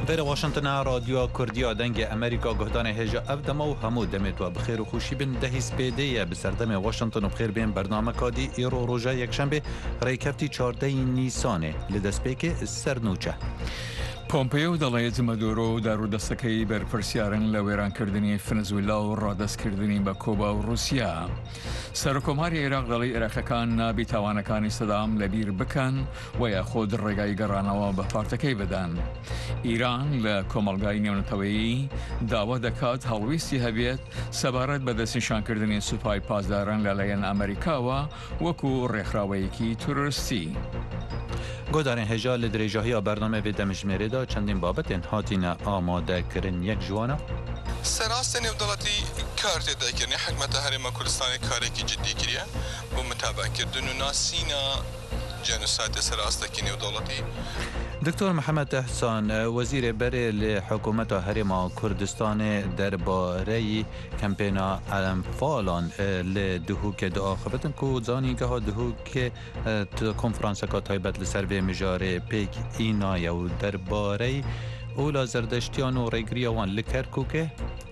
در واشنطن رادیو کردیا دنگ امریکا گهدان هجا افدما و همو دمت و بخیر و خوشی بین دهی سپیده بسردم واشنطن و بخیر بین برنامه کادی ایرو روژه یکشنبه ریکفتی 14 نیسانه لدسپیک سرنوچه. پۆمپێۆ دەڵێت مەدۆرۆ دارودەستەکەی بەرپرسیارن لە وێرانکردنی ڤنزوێلا و ڕادەستکردنی بە کۆبا و رووسیا. سەرۆکۆماری عێراق دەڵێ عێراقیەکان نابی تاوانەکانی سەدام لەبیر بکەن و یاخۆد ڕێگای گەڕانەوە بە پارتەکەی بدەن. ئیران لە کۆمەڵگای نێونەتەوەیی داوا دەکات هەڵویستی هەبێت سەبارەت بە دەستنیشانکردنی سوپای پاسداران لەلایەن ئەمریکاوە وەکو ڕێکخراوەیەکی تورستی. گودارین هجا لدرجه‌های برنامه و دمجمری دا چندین بابت هاتین آماده کرن یک جوانا سراست نێودەڵەتی کارت دایکردنی حکومەتە هەرێمە کوردستانی کارێکی جدی کردە بۆ متابعکردن و ناسینە جنوسایت سراستێکی نێودەوڵەتی. دکتور محمد احسان وزیر بری لحکومت هرم کردستان درباره کمپینا الانفالان لدهوک دعا خبتن کو زانی که ها دهوک کنفرانس کا تایبت لسر و مجاره پیک اینا یا درباره اولا زردشتیان و ریگری وان لکرکو که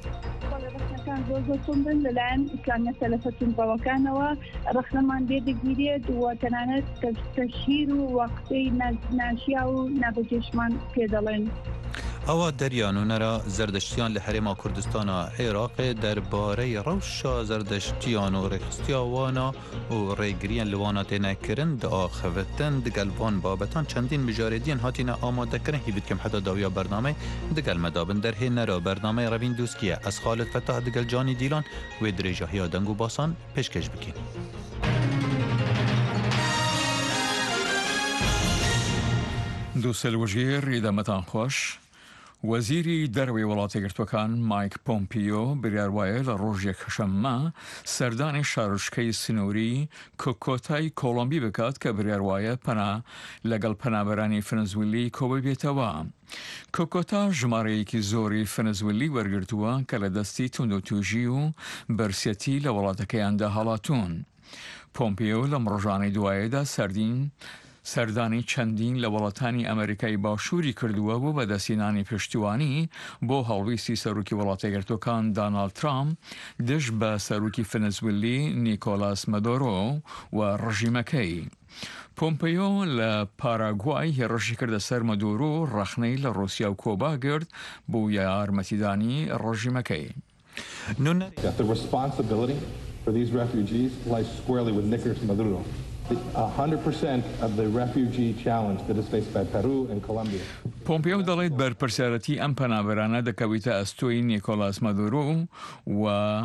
زۆرتون لەلایەن ئیسلامیە سەلەفەتون بەوەکانەوە ڕەخنەمان بێدەگیرێت و تەنانەت تەشهیر و وەقتەی ناشیا و نابەجێشمان پێ دەڵێن. ئەوە دەریانونەرە زەردەشتیان لە هەرێما کوردستانە عێراق دەربارەی ڕەوشە زەردەشتیان و ڕێخستیاوانە و ڕێگریان لەوانە تێنەکردن داخەوتن دگەلوان بابەتان چەندین مژارێدیان هاتینە ئامادەکردن هیوت کەم حەدا داویا بەرنامەی دگەل مەدابن دەرهێنەرە بەرنامەی ڕەوین دووسکیە ئەس خالد فەتاح دگەل جانی دیلان وێ درێژەهەیە دەنگ و باسان پێشکەش بکەین. دووسێل وەژێر ئیدامەتان خۆش. وەزیری دەرەوەی وڵاتە گرتوەکان مایک پۆمپیۆ بریاروایە لە ڕۆژێک شەممە سەردانی شارۆچکەی سنووری کۆکۆتای کۆڵۆمبی بکات کە بریاروایە پەنا لەگەڵ پەنابەرانی ڤنزوێلی کۆبە بێتەوە. کۆکۆتا ژمارەیەکی زۆری ڤنزوێلی وەرگرتووە کە لە دەستی توندوتوژی و بەرسەتی لە وڵاتەکەیاندا هەڵاتوون. پۆمپیۆ لەم ڕۆژانەی دوایەدا سەردانی چەندین لە وڵاتانی ئەمریکای باشووری کردووە بۆ بەدەستهێنانی پشتیوانی بۆ هەڵویستی سەرۆکی وڵاتە یەکگرتووەکان دانالد ترامپ دژ بە سەرۆکی ڤنزوێلی نیکۆلاس مەدۆرۆ و ڕژیمەکەی. پۆمپیۆ لە پاراگوای هێڕەشی کردە سەر مەدۆرۆ ڕەخنەی لە رووسیا و کۆبا گرت بۆ یارمەتیدانی ڕژیمەکەی. The responsibility for these refugees lies squarely with Nicolás Maduro. 100% of the refugee challenge that is faced by Peru and Colombia. پۆمپیۆ دەڵێت بەرپرسیارەتی ئەم پەنابەرانە دەکەوێتە ئەستۆی نیکۆلاس مەدۆرۆ و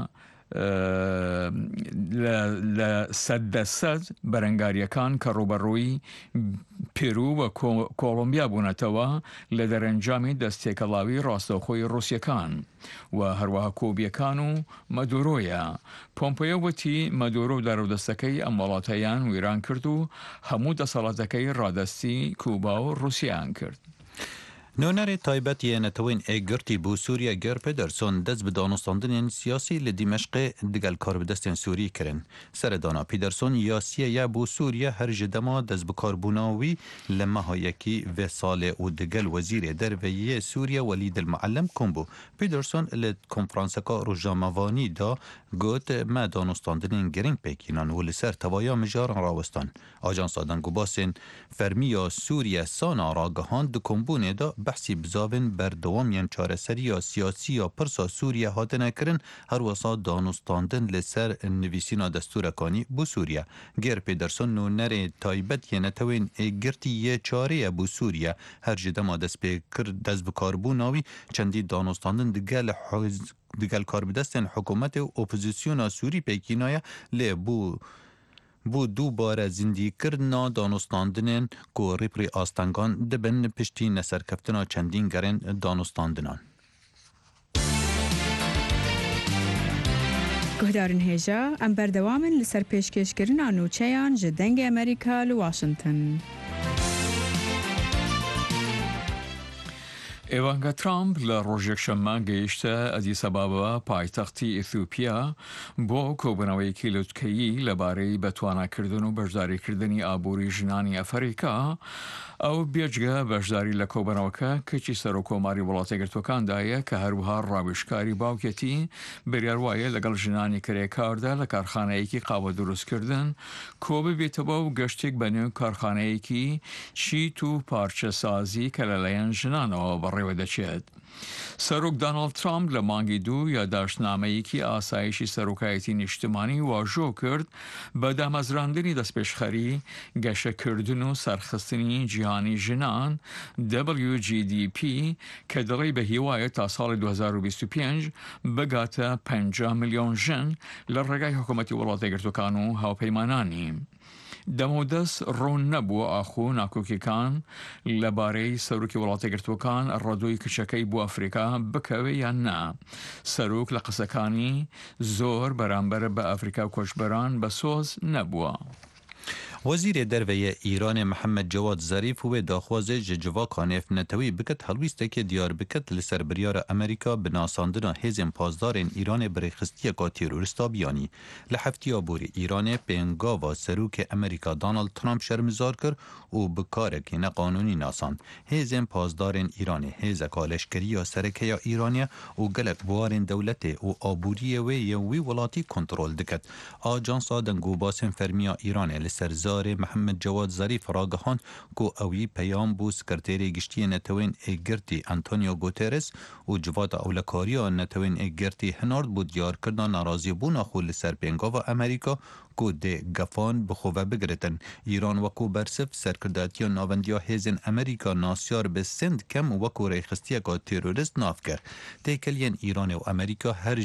لە 100% بەرەنگاریەکان کە ڕوبەڕووی پێرو و کۆڵۆمبیا بوونەتەوە لە دەرەنجامی دەستێکەڵاوی ڕاستەوخۆی ڕووسیەکان و هەروەها کۆبیەکان و مەدۆرۆیە. پۆمپیۆ وتی مەدۆرۆ دارودەستەکەی ئەم وڵاتەیان وێران کرد و هەموو دەسەڵاتەکەی ڕادەستی کوبا و رووسیان کرد. نونەری تایبەت یەنەتەوەین ئێگرتی بۆ سووریا گەر پێدەرسۆن دەست بە دانوستاندنێن سیاسی لە دیمەشقێ دگەل کاربدەستێن سووری کردن. سەردانا پیدەرسۆن یاسیەیە بۆ سووریا هەر ji dema dest bi karbûnawî li mehayekî vê salê û digel wezîrê derveyî Sûriya Welîd el-Muellem kom bû. Pêderson li konferanseka rojnamevanî da got me danûstandinên giring pêkînan û li ser tevaya mijaran rawestan. Ajansa dengûbasên fermiya Sûriye sana ragihand di kombûnê da بحثی بزاوین بردوامین چارەسەریya سیاسیya pirsa Sûriye hatine kirin her wesa danûstandin li ser nivîsîna destûrekanî bû Sûriye. Gêr Pêderson nûnerê taybet yênetewên êgirtî yê çarê bû Sûriye her ji dema dest bi karbûna wî çendî danûstandin digel karbidestên hikûmetê û opozisyona Sûrî pêkînaya lê بۆ دووبارە زیندیکردنا دانوستاندنên ku rîpirî astengan dibin piştî neserkeftina çendîn gerên danûstandinan. Guhdarên hêja em berdewamin li ser pêşkêşkirina nûçeyan ji dengê Amerîka li Washington. ئێوانگە ترامپ لە ڕۆژێک شەممە گەیشتە ئەدیس ئەبابا پایتەختی ئیثیۆپیا بۆ کۆبوونەوەیەکی لوتکەیی لەبارەی بەتواناکردن و بەشداریکردنی ئابووری ژنانی ئەفریقا ئەو بێجگە بەشداری لە کۆبنەوەکە کچی سەر و کۆماری وڵاتە گرتوەکاندایە کە هەروها ڕاویشکاری باوکێتی بریار وایە لەگەڵ ژنانی کرێکاردا لە کارخانەیەکی قاوە دروستکردن کۆ ببێتەوە و گەشتێک بە نێو کارخانەیەکی چیت و پارچەسازی کە لەلایەن ژنانەوە بەڕێوە دەچێت. سەرۆک دانالد ترامپ لە مانگی 2 یادداشتنامەیەکی ئاسایشی سەرۆکایەتی نیشتمانی واژۆ کرد بە دامەزراندنی دەستپێشخەری گەشەکردن و سەرخستنی جیهانی ژنان WGDP کە دەڵێ بە هیوایە تا ساڵی 2025 بگاتە 50 ملیۆن ژن لە ڕێگای حکوومەتی وڵاتە گرتوەکان و هاوپەیمانانی. دەمەدەست ڕوون نەبووە ئاخۆ ناکۆکیەکان لەبارەی سەرۆکی وڵاتە گرتوەکان ڕادۆی کچەکەی بۆ ئەفریقا بکەوێ یان نا. سەرۆک لە قسەکانی زۆر بەرامبەر بە ئەفریقا و کۆچبەران بە سۆز نەبووە. وزیر دەرەوەیە ئیران محەممەد جەواد زەریف وێ داخوازێ ji civakê netewî biket helwîstekê diyar biket li ser biryara Amerîka bi nasandina hêzên pazdarên Îranê birêxistiyeka terorîsta biyanî. Li heftiya borî Îranê pêngava serokê Amerîka Donald Trump şermizar kir û bi karekî neqanûnî nasand. Hêzên pazdarên Îranê hêzeka leşkeriya serekeya Îraniye û gelek buwarên dewletê û aboriyê wê yên wî welatî kontrol diket. Ajansa dengobasên fermiya Îranê li ser محمد جواد ظریف راگهاند کو اوی پیام بو سکرتری گشتی نتوین ایگرتی انتونیو گوترس و جواد اولکاریا نتوین ایگرتی هنارد بود دیار کردن ناراضی بونا خول سرپنگا و امریکا کو ده گفان بخواه بگرتن. ایران وکو برسف سرکرداتی ناوندیا هیزن امریکا ناسیار به سند کم وکو ریخستی که تیروریست ناف کرد. تیکلین ایران و امریکا هر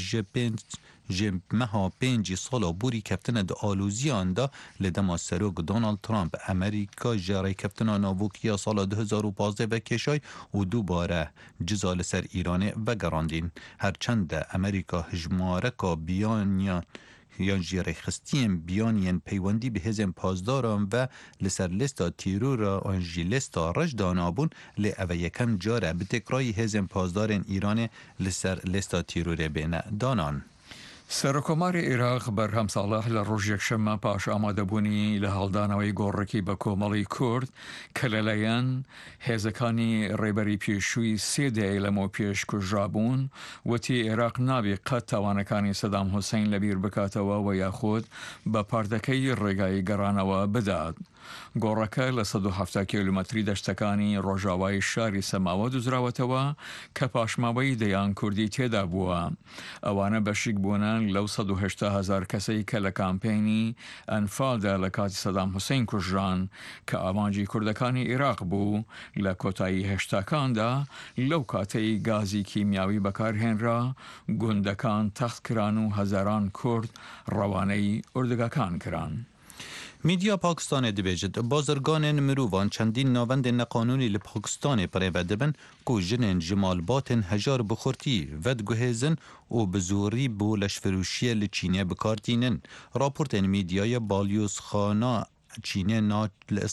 مها 5 سالا بوری کفتن د آلوزیان دا لدما سروک دونالد ترامپ امریکا جاری کفتن ناوکیا سال 2015 و کشای و دوباره جزال سر ایران و گراندین. هرچند امریکا هجماره که بیانیان یا جیره خستیم بیانین پیوندی به هزم پازداران و لسر لستا تیرور آنجی لستا رجدان آبون لی او یکم جاره به تکرای هزم پازدارن ایران لسر لستا تیرور بین دانان. سەرۆکۆماری عێراق بەرهەم ساڵح لە ڕۆژێک شەممە پاش ئامادەبوونی لە هەڵدانەوەی گۆڕێکی بە کۆمەڵی کورد کە لەلایەن هێزەکانی ڕێبەری پێشووی 3 دقەی لەمەوە پێش کوژرابوون وتی عێراق نابێ قەت تاوانەکانی سەدام حوسین لەبیر بکاتەوە و یاخود بە پاردەکەی ڕێگای گەڕانەوە بدات. گۆڕەکە لە 170 کیلومەتری دەشتەکانی ڕۆژاوای شاری سەماوە دوزراوەتەوە کە پاشماوەی دەیان کوردی تێدا بووە. ئەوانە بەشیک بوونن لەو 180,000 کەسەی کە لە کامپێنی ئەنفالدا لە کاتی سەدام حوسین کوژران کە ئامانجی کوردەکانی عێراق بوو لە کۆتایی هێشتاکاندا لەو کاتەی گازی کیمیاوی بەکارهێنرا گوندەکان تەخت کران و هەزاران کورد ڕەوانەی ئوردگەکان کران. میدیا پاکستان دبیجد بازرگان مروان چندین ناوند نقانونی لپاکستان پریوه دبن کو جنین جمالباتن هجار بخورتی ود گوهزن و بزوری بو لشفروشی لچینه بکارتینن. راپورتن میدیای بالیوس خانا چینه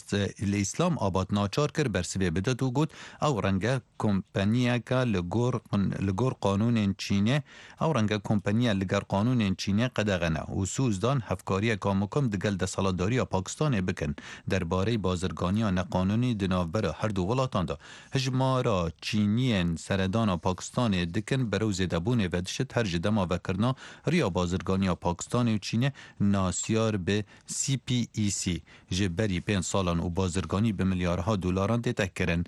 الاسلام آباد ناچار کر برسبه بدد و گود او رنگه کمپانیه که لگور قانون چینه او رنگه کمپانیه لگر قانون چینه قدغنه و سوزدان هفکاری کامکم دگل ده سالاداری پاکستان بکن درباره بازرگانی نقانونی دناوبر هر دو ولاتان دا هجمارا چینین سردان پاکستان دکن بروز دبون ودشت هر جدما وکرنا ریا بازرگانی پاکستان و چینه ناسیار به CPEC جبری 5 سالان و بازرگانی به میلیاردها دلاران تکرن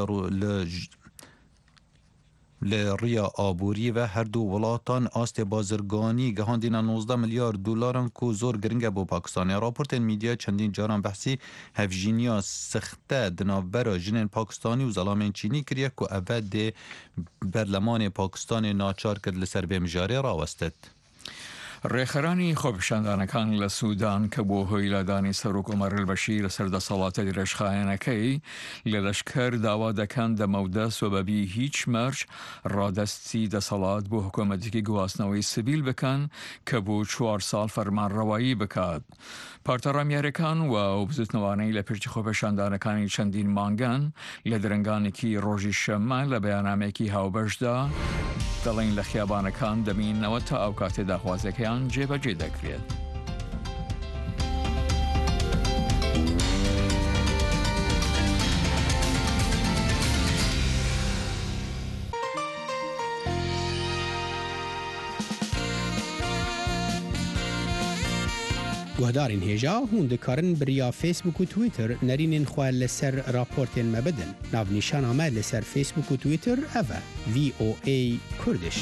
لریا آبوری و هر دو ولاتان آست بازرگانی گهاندین 19 میلیارد دلاران کو زور گرنگ بو پاکستان. راپورت میدیا چندین جاران بحثی هفجینیا سخته دناور جنین پاکستانی و ظلامین چینی کریه که اول برلمان پاکستان ناچار کرد لسر به مجاره راوستد. ڕێخەرانی خۆپیشاندانەکان لە سوودان کە بۆ هۆی لادانی سەرۆک عومەر البەشیر لەسەر دەسەڵاتە درێژخایەنەکەی لە لەشکەر داوا دەکەن دەمەودەست و بەبی هیچ مەرج ڕادەستی دەسەڵات بۆ حکوومەتێکی گواستنەوەی سیڤیل بکەن کە بۆ 4 ساڵ فەرمانڕەوایی بکات. پارتەڕامیارەکان و بزوتنەوانەی لە پشتی خۆپیشاندانەکانی چەندین مانگان لە درنگانێکی ڕۆژی شەممە لە بەیانامێکی هاوبەشدا دەڵێن لە خیابانەکان دەمینەوە تا ئەو کاتێ داخوازەکەیان جێبەجێ دەکرێت. گوهدارین هێژا هون دەکارن بریا فیسبوک و تویتر نەرینên xwe li ser raportên me bidin. Navnîşana me li ser Facebook û Twitter ev e VOA Kurdiş.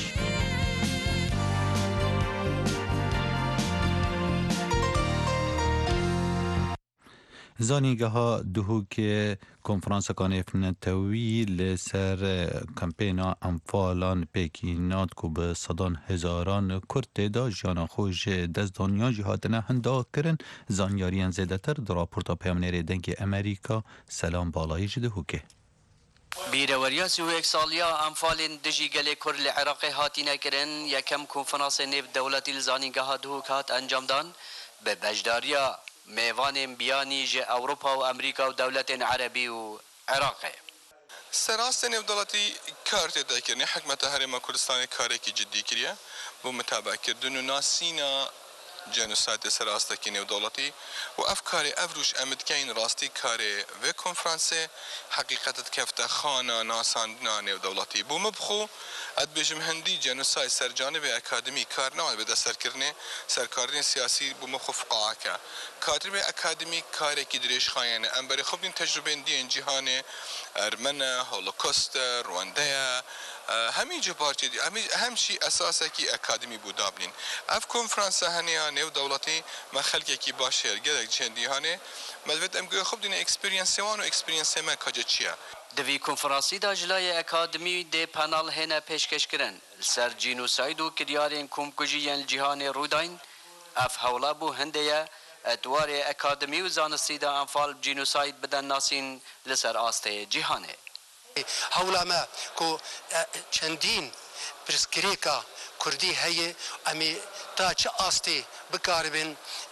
زانیگەها دوهوکێ کۆنفرانسەکانی نەتەوی لەسەر کەمپێنا ئەمفالان پێکینات و بە سەدان هزاران کورد تێدا ژیانە خۆش دەستدانیا هاتنە هەنداکردن زانیاریان زێدەتر دراپۆرتا پەیامنێرê دەنگی ئەمریکا سەلام باڵایی ji دوهوکێ. بیرەوەریا سوێک ساڵیا ئەمفالên dijî gelê Kurd li Iraqê hatîne kirin yekem konferansê nêv dewletî li zanîngeha Duhok hat encamdan bi bejdariya mêvanên biyanî ji Ewropa û Amerîka û dewletên Erebî û Iraqê. Serastê nêvdeletî kar tê dakirinê hikûmeta Herêma Kurdistanê karekî ciddî kiriye bû metabekirdin û nasîna جنوسایت سراستی نێودەوڵەتی و ئەف کارێ ئەv ڕۆژ ئەمە دکەین ڕاستی کارێ vê konferansê حقیقەتت کەفتە خانە ناساندنا نێودەوڵەتی بۆ مە بخۆ ئەدبێژم هەندی جنوسای سەرجانبێ ئەکادمی کار ناوان بێدە سەرکردنێ سەرکردنی سیاسی بۆ مە خۆفقاکە کاتربێ ئەکادمی کارێکی درێژخایەنە ئەم بەرێ خۆبین تەجروبێن دیێن جیهانێ ئەرمەنە هۆلۆکۆستە ڕوەندەیە هەمی جپارچێ هەمشی ئەساسێکی ئەکادمی بوو دابنین ئەف کۆنفرانسە هەنەیە نێودەوڵەتی مە خەلکێکی باش هێرگەرێک چێندیهانێ مەدوێت ئەم گوێ خۆ بدینە ئەکسپریەنسێوان و ئەکسپریەنسێمە کەجە چییە؟ Divî konferansî da jilaya ekademî dê penal hêne pêşkeşkirin li ser cînosayîd û kiryarên komkujiyên cîhanê rûdayîn ev hewla bû hindê ye etwarê ekademî û zanistî da enfal cînosayîd bidin nasîn li ser astê cîhanê. Hewla me ku çendîn pirsgirêka Kurdî heye em ê ta çi astê bikaribin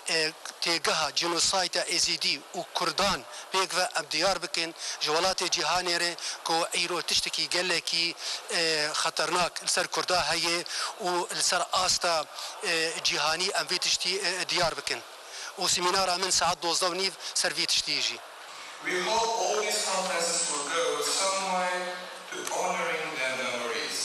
têgeha cînosayda êzîdî û Kurdan pêk ve em diyar bikin ji welatê cîhanê re ku îro tiştekî gelekî xeternak li ser Kurda heye û li ser asta cîhanî em vê tiştî diyar bikin. û semînara min saet 12:30 ser vê tiştî jî. We hope all these conferences will go some way to honoring their memories.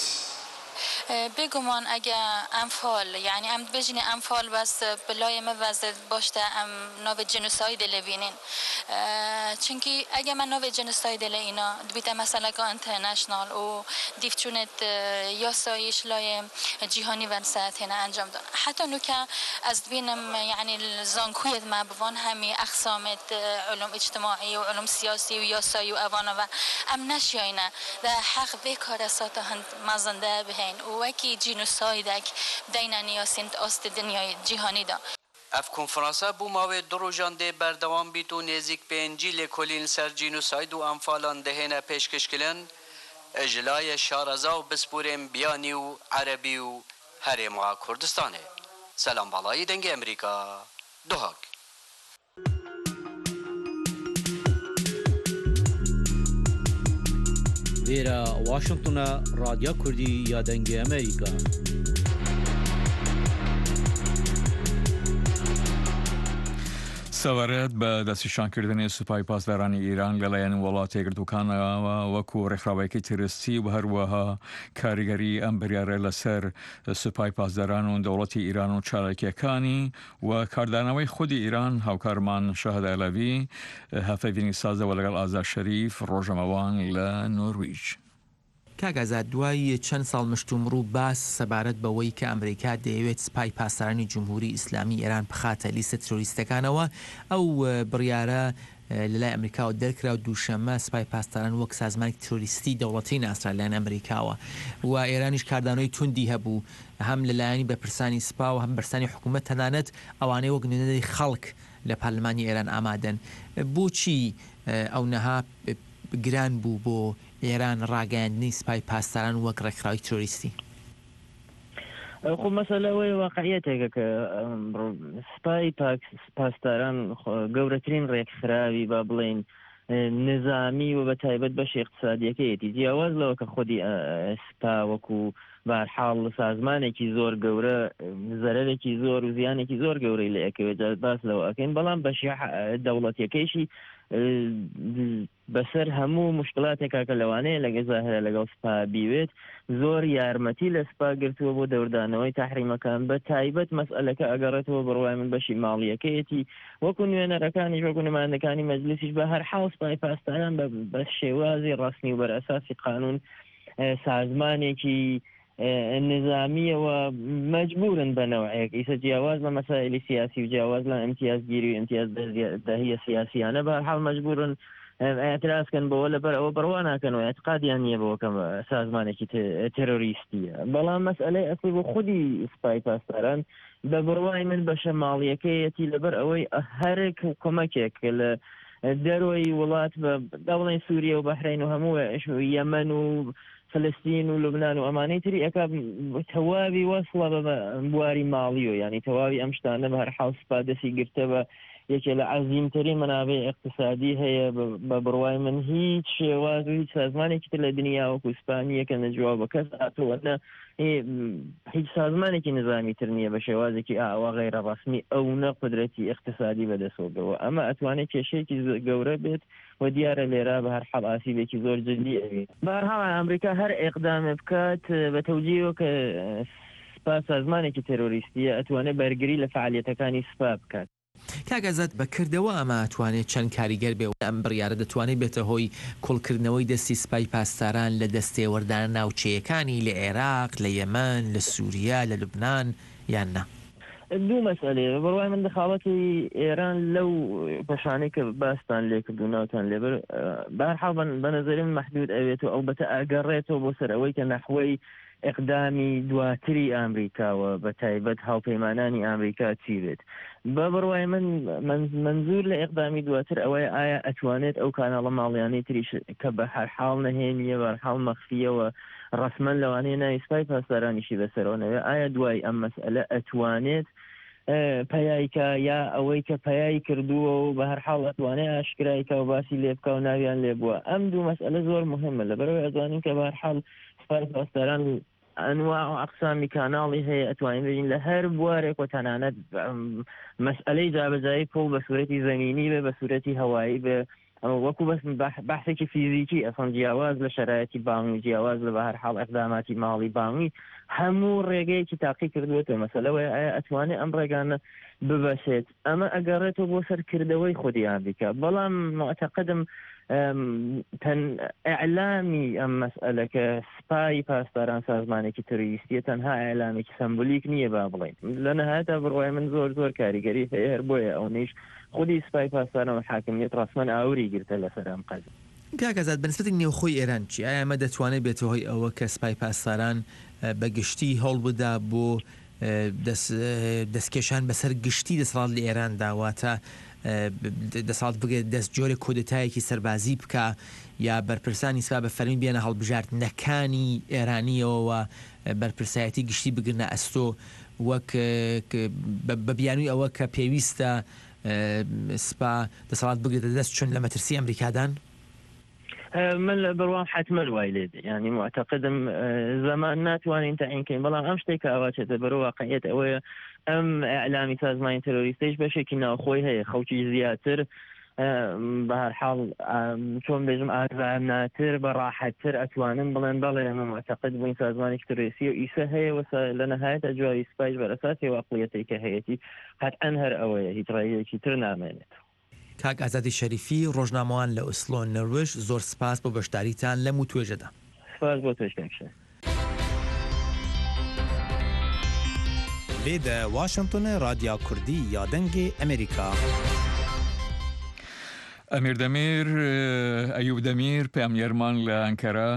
بگمان اگه انفال یعنی ام بجینی انفال بس بلای ما وزد باشته ام نو جنوساید لبینین چونکی اگه من نو جنوساید لینا بیت مثلا که اینترنشنال و دیفچونت یاسایش لای جهانی ورسات هنا انجام داد حتی نو که از بینم یعنی زانکویت ما بوان همی اقسامت علوم اجتماعی و علوم سیاسی و یاسایی و اوانه و ام نشیاینه ده حق بکار اسات هند مزنده بهین وکی جینوسایدک دینه نیاسیند است دنیای جهانی دا. اف کنفرانسا بو ماوی دروژان ده بردوام بیت و نزیک به انجیل کلین سر جینوساید و انفالان دهنه پیشکش کلن اجلای شارزا و بسپوریم بیانی و عربی و هرما کردستانه. سلام بالای دنگ امریکا دوهاک. ویرا واشنگتن رادیو کردی یا دنگ امریکا سەوارەت بە دەستیشانکردنی سوپای پاسدارانی ئیران لەلایەن وڵات یەکگرتووەکانەوە وەکو ڕێکخراوەیەکی تروریستی و هەروەها کاریگەری ئەم بریارە لەسەر سوپای پاسداران و دەوڵەتی ئیران و چالاکیەکانی و کاردانەوەی خودی ئیران هاوکارمان شەهەد ئەلەوی هەفەیبینی سازەوە لەگەڵ ئازاد شەریف ڕۆژەمەوان لە نۆرویج. کاگازات دوای چەند ساڵ مشتومڕوو باس سەبارەت بەوەی کە ئەمریکا دەیەوێت سپای پاسدارانی جمهوری ئیسلامی ئێران بخاتە لیستە ترۆریستەکانەوە ئەو بڕیارە لەلای ئەمریکاوە دەرکرا و دووشەممە سپای پاسداران وەک سازمانی ترۆریستی دەوڵەتی ناسرا لەلایەن ئەمریکاوە و ئێرانیش کاردانەوەی توندی هەبوو هەم لەلایەنی بەرپرسانی سوپا و هەم بەرسانی حکوومەت تەنانەت ئەوانەی وەک نوێنەری خەڵک لە پارلمانی ئێران ئامادەن. بۆچی ئەو نەها گران بوو بۆ ئێران ڕاگەیاندنی سوپای پاسداران وەک ڕێکخراوی ترۆریستی؟ خب مەسەلەوەی واقعیەتێکە کە سوپای پاسداران گەورەترین ڕێکخراوی با بڵێن نظامی و بە تایبەت بەشی اقتصادیەکەیەتی جیاواز لەوە کە خودی سوپا وەکو بەهەرحاڵ سازمانێکی زۆر گەورە زەرەرێکی زۆر و زیانێکی زۆر گەورەی لە ئەکەوێت باس لەوە ئەکەین، بەڵام بەشی دەوڵەتیەکەیشی بەسەر هەموو مشکلاتێکا کە لەوانەیە لەگە زاهرە لەگەڵ سوپا بیوێت زۆر یارمەتی لە سوپا گرتووە بۆ دەوردانەوەی تاحریمەکان بە تایبەت مەسئلەکە ئەگەڕێتەوە بڕوای من بەشی ماڵیەکەیەتی وەکو نوێنەرەکانی وەکو نمایندەکانی مەجلیسیش بە هەر حاڵ سوپای پاسداران بە شێوازی ڕاستنی و بەرئەساسی قانون سازمانێکی نظامیەوە مەجبورن بەنەوەیەک ئیسە جیاواز لە مەسائلی سیاسی و جیاواز لە ئیمتیازگیری و ئیمتیاز دەهیە سیاسیانە بە هەر حاڵ مەجبورن اعتراضکەن بەوە لەبەر ئەوە بڕوا ناکەنەوە اعتقادیان نییە بەوە کە سازمانێکی تێرۆریستیە، بەڵام مەسئلەی ئەسڵی بۆ خودی سوپای پاسداران بە بڕوای من بەشە ماڵیەکەیەتی لەبەر ئەوەی هەر کۆمەکێک لە دەرۆی وڵات بە دەوڵەی سووریە و بەحرین و هەموو یەمەن و فلستین و لوبنان و ئەمانەی تری ئەکا تەواوی وەسڵە بە بواری ماڵی و ینی تەواوی ئەم شتانە بە هەر حاڵ سوپا دەستی گرتە بە یەکێ لە عەزیمترین مەنابع اقتصادی هەیە بە بڕوای من هیچ شێواز و هیچ سازمانێکی تر لە دنیا وەکو سوپانی یەکە نەجوا بە کەس هاتووە هیچ سازمانێکی نظامی تر نییە بە شێوازێکی ئاوا غەیرە ڕەسمی ئەو نە قودرەتی اقتصادی بەدەستەوە ئەمە ئەتوانێت کێشەیەکی گەورە بێت و دیارە لێرە بە هەر حەڵ ئاسیبێکی زۆر جدی ئەوێت. بەهەرحاڵ ئەمریکا هەر ئێقدامێ بکات بە تەوجیهەوە کە سوپا سازمانێکی تێرۆریستیە ئەتوانێت بەرگری لە فعالیەتەکانی سوپا بکات. کاگەزات بەکردەوە ئەمە ئەتوانێت چەند کاریگەر بێ ئەم بڕیارە دەتوانێت بێتە هۆی کۆڵکردنەوەی دەستی سوپای پاسداران لە دەستێوەردان ناوچەیەکانی لە عێراق، لە یەمەن، لە سووریا، لە لوبنان یان نا؟ دوو مەسئلەیە بەڕوای من دەخاڵەتی ئێران لەو پەشانەی کە باستان لێکردو ناوتان لێبەر بەهەرحاڵ بە نەزەرم مەحدود ئەوێت و ئەوبەتە ئاگەڕێتەوە بۆ سەر ئەوەی کە نەحوەی ئەقدامی دواتری ئامریکاوە بە تایبەت هاوپەیمانانی ئامریکا چی بێت. بە بڕوای من منزور لە ئەقدامی دواتر ئەوەیە ئایا ئەتوانێت ئەو کاناڵە ماڵیانەی تریش کە بە هەر حاڵ نەهێنیە بە هەر حاڵ مەخفیەوە ڕسمەن لەوانەیە ناوی سوپای پاسدارانیشی بەسەرەوەنەوە ئایا دوای ئەم مەسئلە ئەتوانێت پەیایکە یا ئەوەی کە پەیای کردووە و بە هەر حاڵ ئەتوانێت ئاشکرایکە و باسی لێ بکە و ناویان لێ بووە. ئەم دوو مەسئلە زۆر مهمە لەبەرەوەی ئەتوانین کە بە هەر حاڵ سوپای پاسداران ئەنواع و ئەقسامی کاناڵی هەیە ئەتوانین ببین لە هەر بوارێک و تەنانەت مەسئلەی جابەجایی پۆڵ بە سوورەتی زەمینی بێ بە سوورەتی هەوایی بێ وەکو بەس بەحثێکی فیزیکی ئەسڵ جیاواز لە شەرایەتی بانگی جیاواز لە بە هەر حاڵ ئەقداماتی ماڵی بانگی هەموو ڕێگەیەکی تاقی کردوێتەوە مەسەلەوەی ئایا ئەتوانێت ئەم ڕێگانە ببەسێت ئەمە ئەگەڕێتەوە بۆ سەرکردەوەی خودی ئامریکا، بەڵام معتەقدم ئەعلامی ئەم مەسئلە کە سوپای پاسداران سازمانێکی تروریستیە تەنها ئەعلامێکی سمبولیک نییە با بڵێن لە نەهایەتە بڕوای من زۆر زۆر کاریگەری هەیە هەر بۆیە ئەو نیش خودی سوپای پاسداران و حاکمیت ڕسمەن ئاوری گرتە لەسەر ئەم قەزە. کاگەزات بەنسبەتی نێوخۆی ئێران چی؟ ئایا ئەمە دەتوانێت بێتە هۆی ئەوە کە سوپای پاسداران بەگشتی هەوڵ بدا بۆ دەستکێشان بەسەر گشتی دەسەڵات لە ئێران داواتە دەسەڵات بگێت دەست جۆرە کۆدەتایەکی سەربازی بکە یا بەرپرسانی سوپا بە فەرمی بێنە هەڵبژاردنەکانی ئێرانیەوە بەرپرسایەتی گشتی بگرنە ئەستۆ وەک بە بیانووی ئەوە کە پێویستە سوپا دەسەڵات بگرێتە دەست چۆن لە مەترسی ئەمریکادان؟ من بڕوام حتمما وای لێ ینی معتەقدم زەمان ناتوانین تەعیینکەین، بەڵام ئەم شتێک کە ئاواچێتە بەرەو واقعیەت ئەوەیە ئەم ئەعلامی سازمانی تەرۆریستیش بەشێکی ناوخۆی هەیە خەڵکی زیاتر بە هەر حاڵ چۆن بێژم ئازارناتر بەڕاحەتتر ئەتوانن بڵێن بەڵێ ئەمە معتەقد بووین سازمانێکی تەرۆریستی و ئیسە هەیە لە نەهایەتە جوای سوپایش بەرئەساسی واقعیەتی کە هەیەی قەتعەن هەر ئەوەیە هیچ ڕێیەکی تر نامێنێت. کاک ئازادی شەریفی ڕۆژنامەوان لە ئۆسلۆ نەروێژ زۆر سپاس بۆ بەشداریتان لەم و توێژەدا. سپاس بۆ تۆشکەکشە. لێدە واشنگتن رادیا کوردی یا دەنگی ئەمریکا. ئەمیر دەمیر ئەیوب دەمیر پامنیەرمان لە ئەنکەرا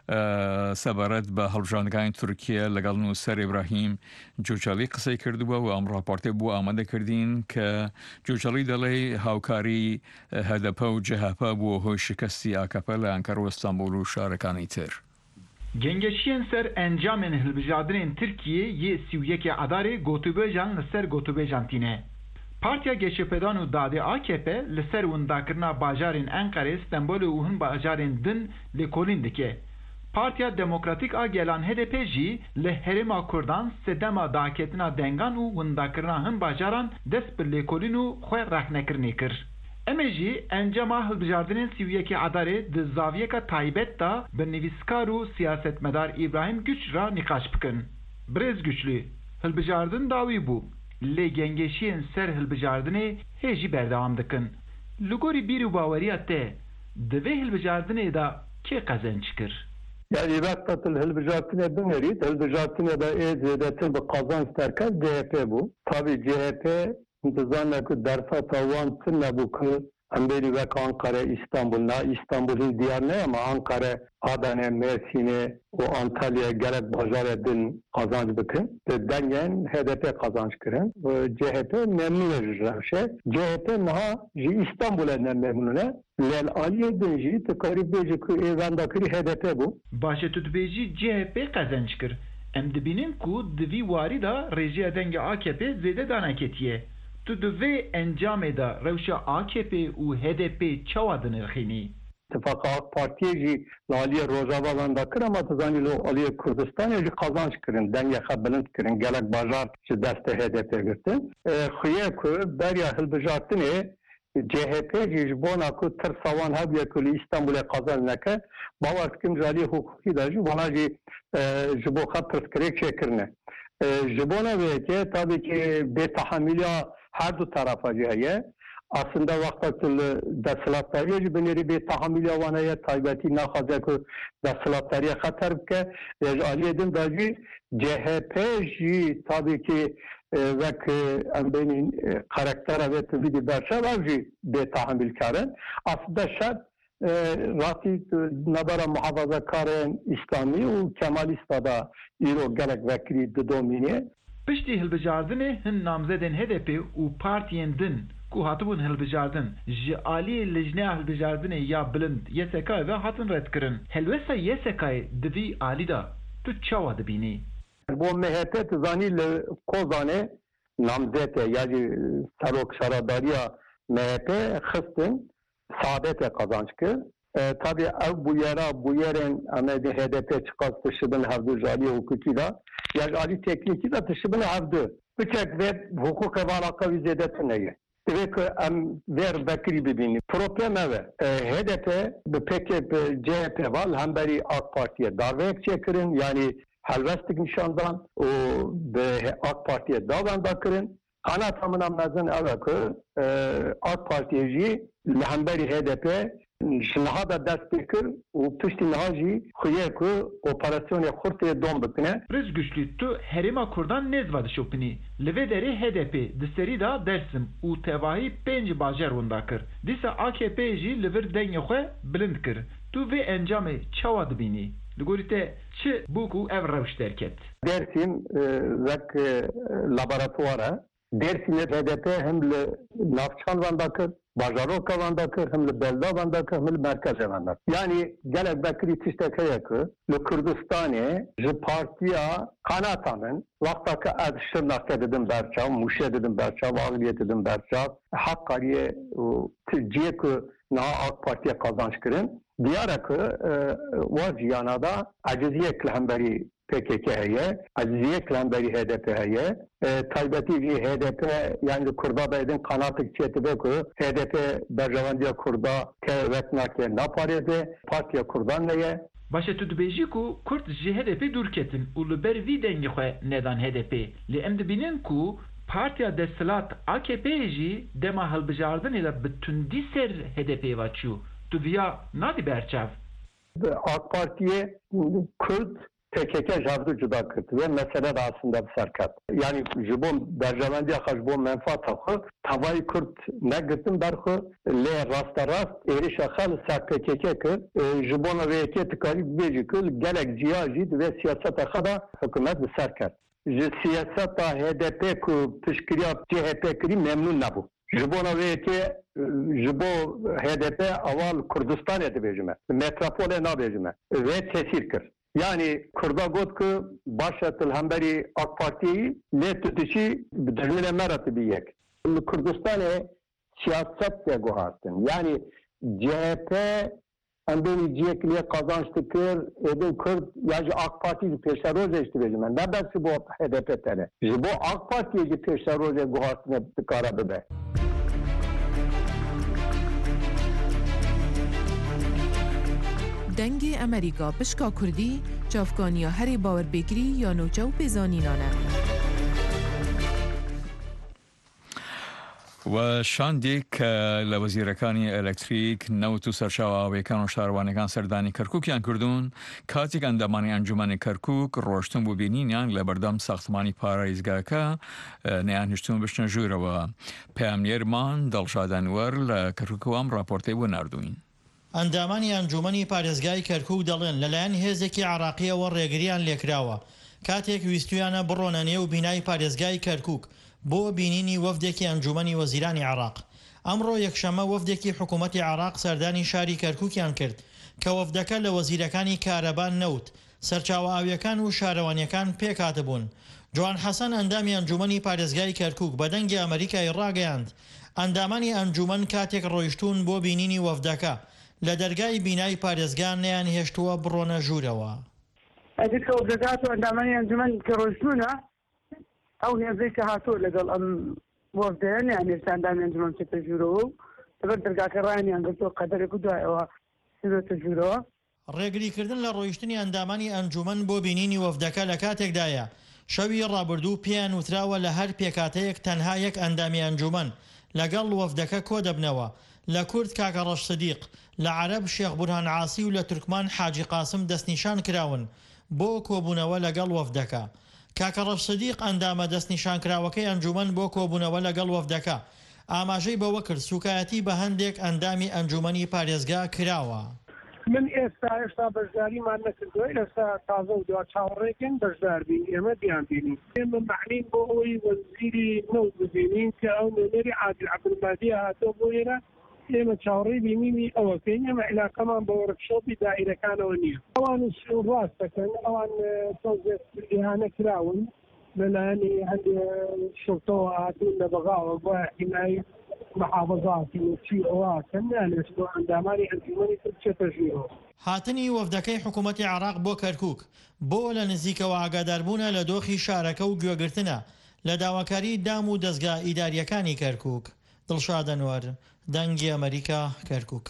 سەبارەت بە هەڵبژاندنەکانی تورکیا لەگەڵ نووسەر ئیبراهیم جوجەلی قسەی کردووە و ئەم ڕاپۆرتێ بوو ئامادەکردین کە جوجەلی دەڵێ هاوکاری هەدەپە و جەهاپە بووە هۆی شکستی ئاکەپە لە ئەنکەرە و ئەستانبول و شارەکانی تر. گەنگەشیên ser encamên hilbijartinên Tirkiyê yê 31 Adarê gotûbêjan li ser gotûbêjan tîne. Partiya Geşepedan û Dadê AKP li ser wendakirina bajarên Enqerê, Stenbolê û hin bajarên din lêkolîn dike. Partiya Demokratîk a Gelan HDP jî li Herêma Kurdan sedema daketina dengan û wendakirina hin bajaran dest bi lêkolîn û xwe rehnekirinê kir. Em ê jî encama hilbijartinên 31 Adarê di zaviyeka taybet da bi nivîskar û siyasetmedar İbrahim Güç ra nîqaş bikin. Birêz Güçlü, hilbijardin dawî bû. Lê gengeşiyên ser hilbijardinê hê jî berdewam dikin. Li gorî bîr û baweriya te, di vê hilbijardinê da kê qezenç kir? Yani vaktatil hilbijartinê binerît, hilbijartinê da ê zêdetir bi qazanç derkez CHP bû. Tabii CHP intizamê ku dersata wan tin nebû ku em bêrî wek Ankara, İstanbul, na İstanbul'un diyar ne ama Ankara, Adana, Mersin'e û Antalya gerek bajarê din qazanç bikin. Dengên HDP qazanç kirin. CHP memnûn e ji rewşê. CHP niha ji İstanbul'e ne memnûn e. Lêl aliyê din jî tu karî bêjî ku ê vendakirî HDP bû. Başê tu dibêjî CHP qezenç kir. Em dibînin ku di vî warî da rêjiya dengê AKP zêde daneketiye. Tu di vê encamê da rewşa AKP û HDP çawa dinirxînî? İttifaka AK Partiye jî aliyê Rojava vendakir ama tu zanî li aliyê Kurdistanê jî qazanç kirin, dengê xwe bilind kirin, gelek bajar ji destê HDP girtin. Xuye ku beriya hilbijartinê CHP jî ji bona ku tirsa wan hebiye ku li İstanbulê qazanç neke, bawer dikim ji aliyê hukukî da jî wana jî ji bo xwe pirsgirêk çêkirine. Ji bona vêyekê tabii ki bêtehamîliya her du tarafa jî heye. Aslında vakta desthilatdariye jî binêrî bêtehamîliya wan heye, taybetî naxwaze ku desthilatdariye xeter bike. Ji aliyê din da jî CHP jî tabii ki vek em bênîn karaktera vê tu vidî berçav ev jî bêtehamîlkar in. Aslında şer rastî nebera muhafazakarên İslamî û Kemalîsta da îro gelek vekirî didomîne. Piştî hilbijardinê hin namzedên HDP û partiyên din ku hatibûn hilbijardin ji aliyê lijneya hilbijardinê ya bilind YSK ve hatin redkirin. Helwesta YSK'yê di vî alî da tu çawa dibînî? Bo MHP tu zanî li Kozanê namzet e ya jî serok şaradariya MHP xistin Saadet'e kazanç kir. Tabii ev bu yerên em de HDP çıkas tışıbın hevdu jaliye hukuki da ya jali tekniki da tışıbın hevdu. Bıçak ve hukuk evalaka vizedetin neye. Demek ki em ver bekri bibini. Problem ev. HDP PKP CHP var hem beri AK Parti'ye davet çekirin yani helvestik nişandan o AK Parti'ye davet kirin. Ana tamına mezun ev ki AK Parti'ye jî lehemberi HDP şinaha da dest bekir û piştî niha jî xuye ku operasyonê Xurtê dom bikine. Rêz Güçlü tu Herêma Kurdan nêz dişopinî. Li vê derê HDP di serî da Dersim û tevahî 5 bajar wenda kir. Dîsa AKP jî li vir dengê xwe bilind kir. Tu vê encamê çawa dibînî? Li gorî te çi bû ku ev rewş derket? Dersim vek laboratuvara Dersim'e HDP hem li navçan vandakir, bajarok vandakir, hem li belda vandakir, hem li merkez vandakir. Yani gelek bekri tiştekeye ki li Kürdistan'e ji partiya kanatanın vaktaki ad Şırnak dedim berçav, Muşe dedim berçav, Ağliye dedim berçav, Hakkari'ye ciye ki naha AK Parti'ye kazanç kirin. Diyara ki vaziyana da aciziye klemberi PKK heye, aciziye klemberi HDP heye, taybeti HDP yani Kurda bedin kanatık çetibe ki HDP berjavandiya Kurda ke vetnake naparede, partiya Kurdan neye. Başa tu dibêjî ku Kurd ji HDP dûr ketin û li ber vî dengê xwe nedan HDP. Lê em dibînin ku partiya desthilat AKP jî dema hilbijardinê de bi tundî ser HDP'ye veçû. Tu viya nadî berçav? AK Parti'ye Kürt PKK javdu cuda kırdı ve mesele de aslında bir serkat. Yani jibon berjevendiye jibon menfaat hakkı tavayı Kürt ne gittim berhu le rasta rast erişe xal ser PKK kır jibona ve eki tıkarı beci kıl gelek ciyajid ve siyasete kada hükümet bir serkat. Siyaseta HDP ku pişkiriya CHP kiri memnun nabu. Jibona ve eki jibo HDP aval Kürdistan'e de bejime. Metropole na bejime. Ve tesir kır. Yani Kürda got ki başatil hemberi AK Parti'yi ne tutuşu dürmüne meratı bir yek. Kürdistan'e siyaset de guhastın. Yani CHP endoni ciyekliye kazançtı kır, edin Kürt, yani AK Parti'yi peşeroze işte bejime. Ne dersi bu HDP tane? Bu AK Parti'yi peşeroze guhastın tıkara bebe. دەنگی ئەمریکا پشکا کوردی چافکانیا هەری باوەربێگری یا نوچە و پێزانینانە. و شاندێک لە وەزیرەکانی ئەلەکتریک نەوت و سەرچاوە ئاویەکان و شارەوانەکان سەردانی کەرکووکیان کردوون کاتێک ئەندامانی ئەنجومەنی کەرکووک ڕۆشتن بۆ بینینیان لە بەردەم ساختمانی پارێزگاکە نەیانهێشتون بشتە ژوورەوە. پەیامنێرمان دڵشادانوەر لە کەرکووکەوەم راپۆرتەی بۆ ناردوین. ئەندامانی ئەنجومەنی پارێزگای کەرکووک دەڵێن لەلایەن هێزێکی عراقیەوە ڕێگریان لێکراوە کاتێک ویستویانە بڕۆنە نێو بینای پارێزگای کەرکووک بۆ بینینی وەفدێکی ئەنجومەنی وەزیرانی عراق. ئەمڕۆ یەکشەمە وەفدێکی حکوومەتی عراق سەردانی شاری کەرکووکیان کرد کە وەفدەکە لە وەزیرەکانی کارەبان نەوت سەرچاوە ئاویەکان و شارەوانیەکان پێکاتبوون. جوان حەسەن ئەندامی ئەنجومەنی پارێزگای کەرکووک بە دەنگی ئەمریکای ڕاگەیاند ئەندامانی ئەنجومەن کاتێک ڕۆیشتون بۆ بینینی وەفدەکە لە دەرگای بینای پارێزگان نەیان هێشتووە بڕۆنە ژوورەوە. ئەدیکە وەفدەکات و ئەندامانی ئەنجومەن کە ڕۆیشتوونە ئەو هێزەی کە هاتووە لەگەڵ ئەم وەفدەیە نەیان هێشتا ئەندامی ئەنجومەن بچێتە ژوورەوە و لەبەر دەرگاکە ڕایانیان گرتووە قەدەرێک و دوایەوە بچێتە ژوورەوە. ڕێگریکردن لە ڕۆیشتنی ئەندامانی ئەنجومەن بۆ بینینی وەفدەکە لە کاتێکدایە شەوی ڕابردوو پێیان وتراوە لە هەر پێکاتەیەک تەنها یەک ئەندامی ئەنجومەن لەگەڵ وەفدەکە کۆ دەبنەوە. لە کورد کاکە ڕەش سدیق، لە عەرەب شێخ بورهان عاسی و لە تورکمان حاجی قاسم دەستنیشان کراون بۆ کۆبوونەوە لەگەڵ وەفدەکە. کاکە ڕەش سدیق ئەندامە دەستنیشانکراوەکەی ئەنجومەن بۆ کۆبوونەوە لەگەڵ وەفدەکە ئاماژەی بەوە کرد سوکایەتی بە هەندێک ئەندامی ئەنجومەنی پارێزگا کراوە. من ئێستا بەشداریمان نەکردووە ئێستا تازە و دوا چاوەڕێکن بەشدار بین ئێمە دیان بینین ئێمە مەعنین بۆ ئەوی وەزیری نەوت ببینین کە ئەو نوێنەری عادل عەبدولبادیە هاتۆ بۆ ئێرە ئێمە چاوەڕێی بینینی ئەوەکەین ئێمە عیلاقەمان بە وەرکشۆپی دائیرەکانەوە نییە. ئەوان ڕاست دەکەن ئەوان تۆزێت ئیهانە کراون لەلایەنی هەندێک شەوتەوە هاتوون لە بەغاوە بۆ حیمای محافظاتی وچی ئەوەکەن نانێت بۆ ئەندامانی ئەنجومەنی تر بچێتە ژوورەوە. هاتنی وەفدەکەی حکوومەتی عراق بۆ کەرکووک بۆ لە نزیکەوە ئاگاداربوونە لە دۆخی شارەکە و گوێگرتنە لە داواکاری دام و دەستگا ئیداریەکانی کەرکووک. دڵشادەنوەر، دەنگی ئەمریکا، کەرکووک.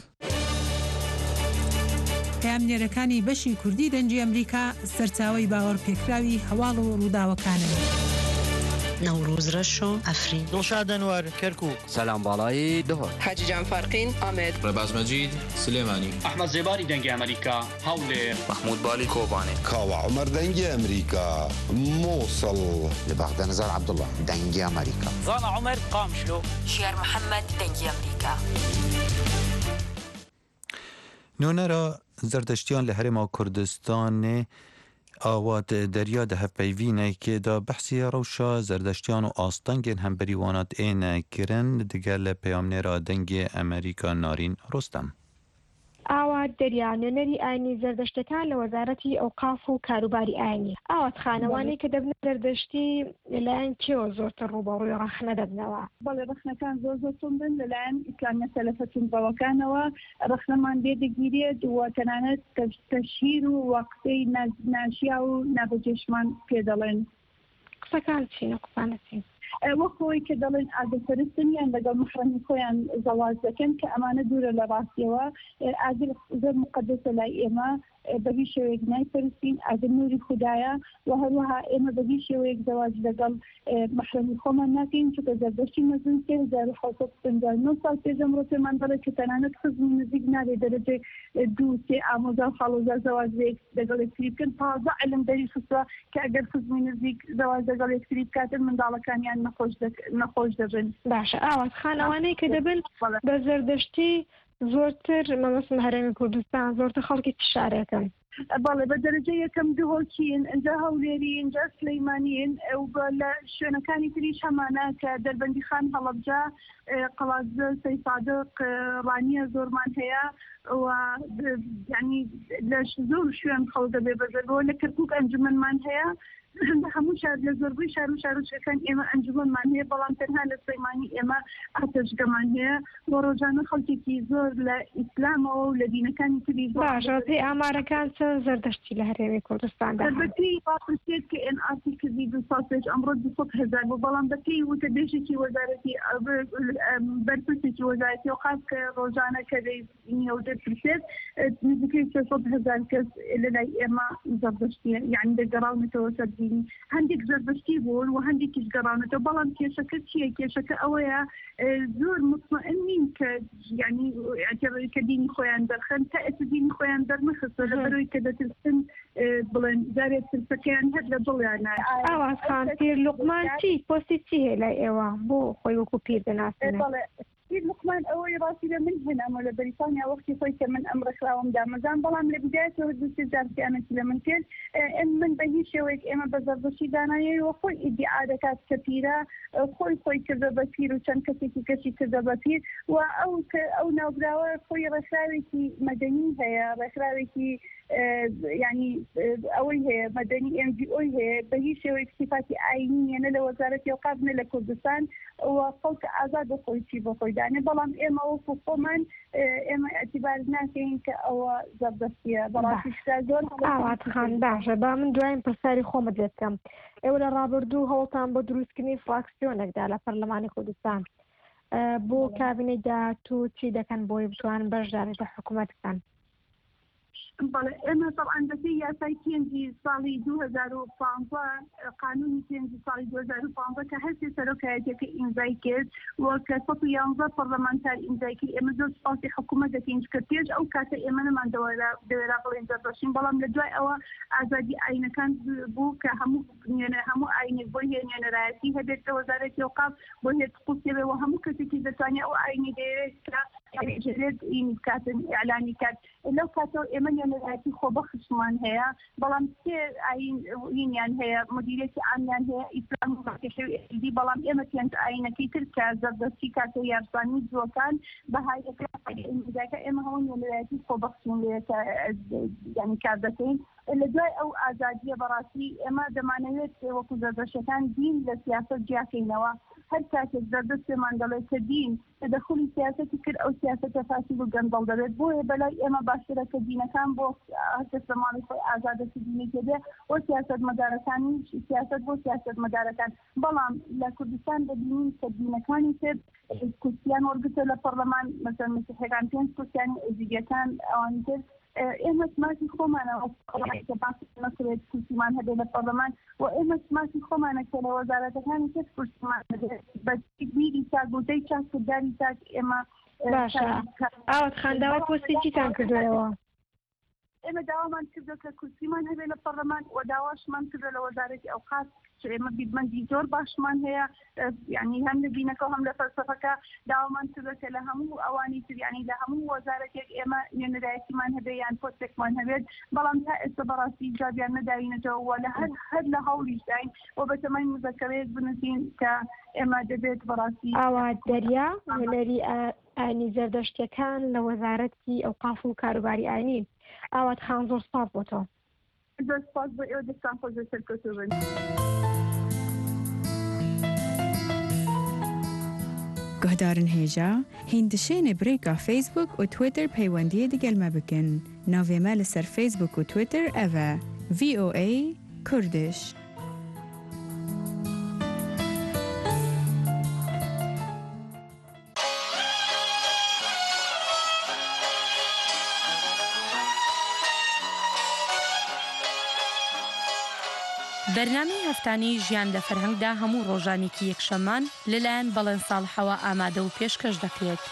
پەیامنێرەکانی بەشی کوردی دەنگی ئەمریکا سەرچاوەی باوەڕ پێکراوی هەواڵ و ڕووداوەکانن. نوروز رشو افرین دڵشادەنوەر، کەرکووک. سلام باڵایی دهۆر حاجی جان فارقین ئامێد ڕێباز مەجید سلێمانی ئەحمەد زێباری دەنگی ئەمریکا هەولێر محمود بالی کۆبانێ کاوە عومەر دەنگی ئەمریکا مووسڵ لە بەغدە نەزار عەبدوڵڵا دەنگی ئەمریکا زانا عومەر قامشلۆ شێر محەممەد دەنگی ئەمریکا. نۆنەرە زەردەشتیان لە هەرێما کوردستانê ئاوات دەریا دە هەپەیڤینێکێدا بەحسی ڕەوشە زەردەشتیان و ئاستەنگên هەمبەری وانات ئێنە kirin digel لە پەیامنێرا دەنگê ئەمریکا نارین ڕۆستەم. ئاوات دەریا نوێنەری ئاینی زەردەشتەکان لە وەزارەتی ئەوقاف و کاروباری ئاینی ئاواتخانەوانەی کە دەبنە زەردەشتی لەلایەن کێوە زۆرتر ڕوبەڕووی ڕەخنە دەبنەوە. بەڵێ ڕەخنەکان زۆر تون بن لەلایەن ئیسلامیە سەلەفەتونبەوەکانەوە ڕەخنەمان بێدەگیرێت و تەنانەت تەشهیر و وەقتەی ناشیا و نابەجێشمان پێ دەڵێن. قسەکان چین و قسانە چین؟ وەخۆی کە دەڵێن ئاگرپەرستنیان لەگەڵ محرەمی خۆیان زەواج دەکەن کە ئەمانە دوورە لە ڕاستیەوە ئاگر زۆر مقدسە لای ئێمە بەبی شێوەیەک نایپەرستین ئاگر نوری خوددایە و هەروەها ئێمە بەبی شێوەیەک زەواج لەگەڵ محرەمی خۆمان ناکەین چونکە زەردەشتی مەزون 1950 ساڵ پێشەمڕۆ پێمان دەڵێت کە تەنانەت خزمی نزیک نابێت دەرەجێ 2-3 ئامۆزا و خاڵۆزا زەواج لەگەڵ یەکتری بکەن تازە علم دەری خستووە کە ئەگەر خزمی نزیک زەواج لەگەڵ یەکتری بکاتن منداڵەکانیان نەخۆش دەبن. باشە ئاوات خانەوانەی کە دەبن بە زەردەشتی زۆرتر مەمەسم هەرێمی کوردستان زۆرتر خەڵکی شارەکەن. بەڵێ بە دەرەجە یەکەم دهۆکین اینجا هەولێری اینجا سلەیمانین لە شوێنەکانی تریش هەمانە کە دەربەندی خان هەڵەبجا قەڵازە سەی سادق ڕانیە زۆرمان هەیە و ینی لە زۆر شوێن خەڵک دەبێ بەزەرەوە لە کەرکووک ئەنجومەنمان هەیە هەموو شار لە زۆربەی شار و شارۆچەکان ئێمە ئەنجومەنمان هەیە بەڵام تەنها لە سلەیمانی ئێمە ئاتەشگەمان هەیە بۆ ڕۆژانە خەڵکێکی زۆر لە ئیسلامەوە و لە دینەکانی تری باشە پێی ئامارەکان چەند زەردەشتی لە هەرێمی کوردستاندا بەپێی باپرسێت کە NRC کردی 2 ساڵ پێش ئەمڕۆ 200,000 بوو بەڵام بەپێی وتە بێژێکی وەزارەتی بەرپرسێکی وەزارەتی و خاص کە ڕۆژانە کە دەیە و دەپرسێت نزیکەی 300,000 کەس لەلای ئێمە زەردەشتیە یعنی دەگەڕاونەتەوە سەر هەندێک زەردەشتی بوون و هەندێکیش گەڕاونەتەوە بەڵام کێشەکە چییە؟ کێشەکە ئەوەیە زۆر مطمئن نین کە ینی کە دینی خۆیان دەرخەن تا ئێستا دینی خۆیان دەرنەخستە لەبەرەوەی کە دەترسن بڵێن جارێک ترسەکەیان هەر لە دڵیانە. ئاواز خان پیر لوقمان چی پۆستی چی هەیە لای ئێوە بۆ خۆی وەکو پیر دەناسێنێت؟ لقمان ئەوەی ڕاستی لە من هێنامە لە بەریتانیا وەختی خۆی کە من ئەم ڕێکخراوەم دامەزان بەڵام لە بدایەتەوە دووسێ جارکیانەتی لە من کرد من بە هیچ شێوەیەک ئێمە بە زەردەشتی داناییەوە خۆی ئیدعا دەکات کە پیرە خۆی کردە بە پیر و چەند کەسێکی کەشی کردە بە پیر و ئەو ناوبراوە خۆی ڕێکخراوێکی مەدەنی هەیە ڕێکخراوێکی ینی ئەوەی هەیە مەدەنی NGO هەیە بە هیچ شێوەیەک صفاتی ئاینیە نە لە وەزارەتی ئەوقاف نە لە کوردستان و خەڵک ئازاد خۆی چی بە خۆی دانێ بەڵام ئێمە وەکو خۆمان ئێمە ئەتیبار ناکەین کە ئەوە زەردەستیە بەڵاتیشتا زۆر ئاوات خان باشە با من دوایین پرسیاری خۆمت دێتکەم ئێوە لە ڕابردوو هەوڵتان بۆ دروستکردنی فراکسیۆنێکدا لە پەرلەمانی کوردستان بۆ کابینەی داهاتوو چی دەکەن بۆی بتوانن بەشداری لە حکوومەت بکەن؟ بەڵێ ئێمە طبعاً بەپێی یاسای پێنجی ساڵی 2015 قانونی پێنجی ساڵی 2015 کە هەرسێ سەرۆکایەتەکە ئیمزای کرد و کە 111 پەرلەمانتار ئیمزای کرد ئێمە زۆر سپاسی حکوومەت دەکەین کە پێش ئەو کاتە ئێمە نەمان دەوێرا بڵێن زەردەشتین بەڵام لە دوای ئەوە ئازادی ئاینەکان بوو کە هەموو ئاینێک بۆ هێنێنەرایەتی هەبێت کە وەزارەتی ئەوقاف بۆ هێت قوسێ و هەموو کەسێکی دەتوانێت ئەو ئاینی دەیەوێت کە کاتن ئیعلانی کات لەو کاتەوە ئێمە نێرایەتی خۆبەخشمان هەیە بەڵام سێ ئاینیان هەیە مدیرێتی ئامیان هەیە ئیسلام وڵاتی بەڵام ئێمە پێنج ئاینەکەی تر کە زەردەستی کاتە یارزانی جوەکان بەهایەکە ئێمە هەموو نێرایەتی خۆبەخشین ینی کار دەکەین لە دوای ئەو ئازادیە بەڕاستی ئێمە دەمانەوێت وەکو زەردەشتەکان دین لە سیاسەت جیاکەینەوە هەر کاتێک زەردەستێمان دەڵێت کە دین تدخلی سیاسەتی کرد ئەو سیاسەتە فاسد و گەندەڵ دەبێت بۆیە بەلای ئێمە باشترە کە دینەکان بۆ هەرکەس لە ماڵی خۆی ئازادەتی دینێکی بێ بۆ سیاسەت مەدارەکانی سیاسەت بۆ سیاسەت مەدارەکان بەڵام لە کوردستان دەبینین کە دینەکانی تر کورسیان وەرگتە لە پەرلەمان مەسەڵەن مسیحیەکان 5 کورسیانی ئەزیدیەکان ئەوان تر ئێمە سماتی خۆمانەوە نەکرێت کورسیمان هەبێت لە پەرلەمان و ئێمە سماتی خۆمانە کە لە وەزارەتەکانی کەس کورسیمان بە بیری چاک بۆتەی چاکرداری چاک ئێمە باشە ئاوات خانداوە پۆستی چیتان کردوەوە؟ ئێمە داوامان کردو کە کورسیمان هەبێت لە پەرلەمان و داواشمان کردو لە وەزارەتی ئەوقاف ئێمە بیدمەندی زۆر باشمان هەیە یعنی هەم لە دینەکە و هەم لە فەلسەفەکە داوامان کردو کە لە هەموو ئەوانی تر یعنی لە هەموو وەزارەتێک ئێمە نوێنەرایەتیمان هەبێت یان پۆستێکمان هەبێت بەڵام تا ئێستا بەڕاستی جوابیان نەداوینەتەوە لە هەر لە هەوڵیش داین و بەتەمەنی مذەکەرەیەک بنووسین کە ئێمە دەبێت بەڕاستی ئاوات دەریا هوەری ئاینی زەردەشتیەکان لە وەزارەتی ئەوقاف و کاروباری ئاینی ئاوات خان زۆر سپاس بۆ تۆ زۆر سپاس بۆ ئێوە دەستان خۆش سەرکەوتوو بن. گهدارن هێژا هیندشێنێ برێکا فیسبوک و تویتر پەیوەندیە دیگەلمە بکەن ناوێمە لەسەر فیسبوک و تویتر ئەڤە VOA کوردش. بەرنامەی هەفتانەی ژیان لە فەرهەنگدا هەموو ڕۆژانێکی یەکشەممان لەلایەن بەڵێن ساڵحەوە ئامادە و پێشکەش دەکرێت.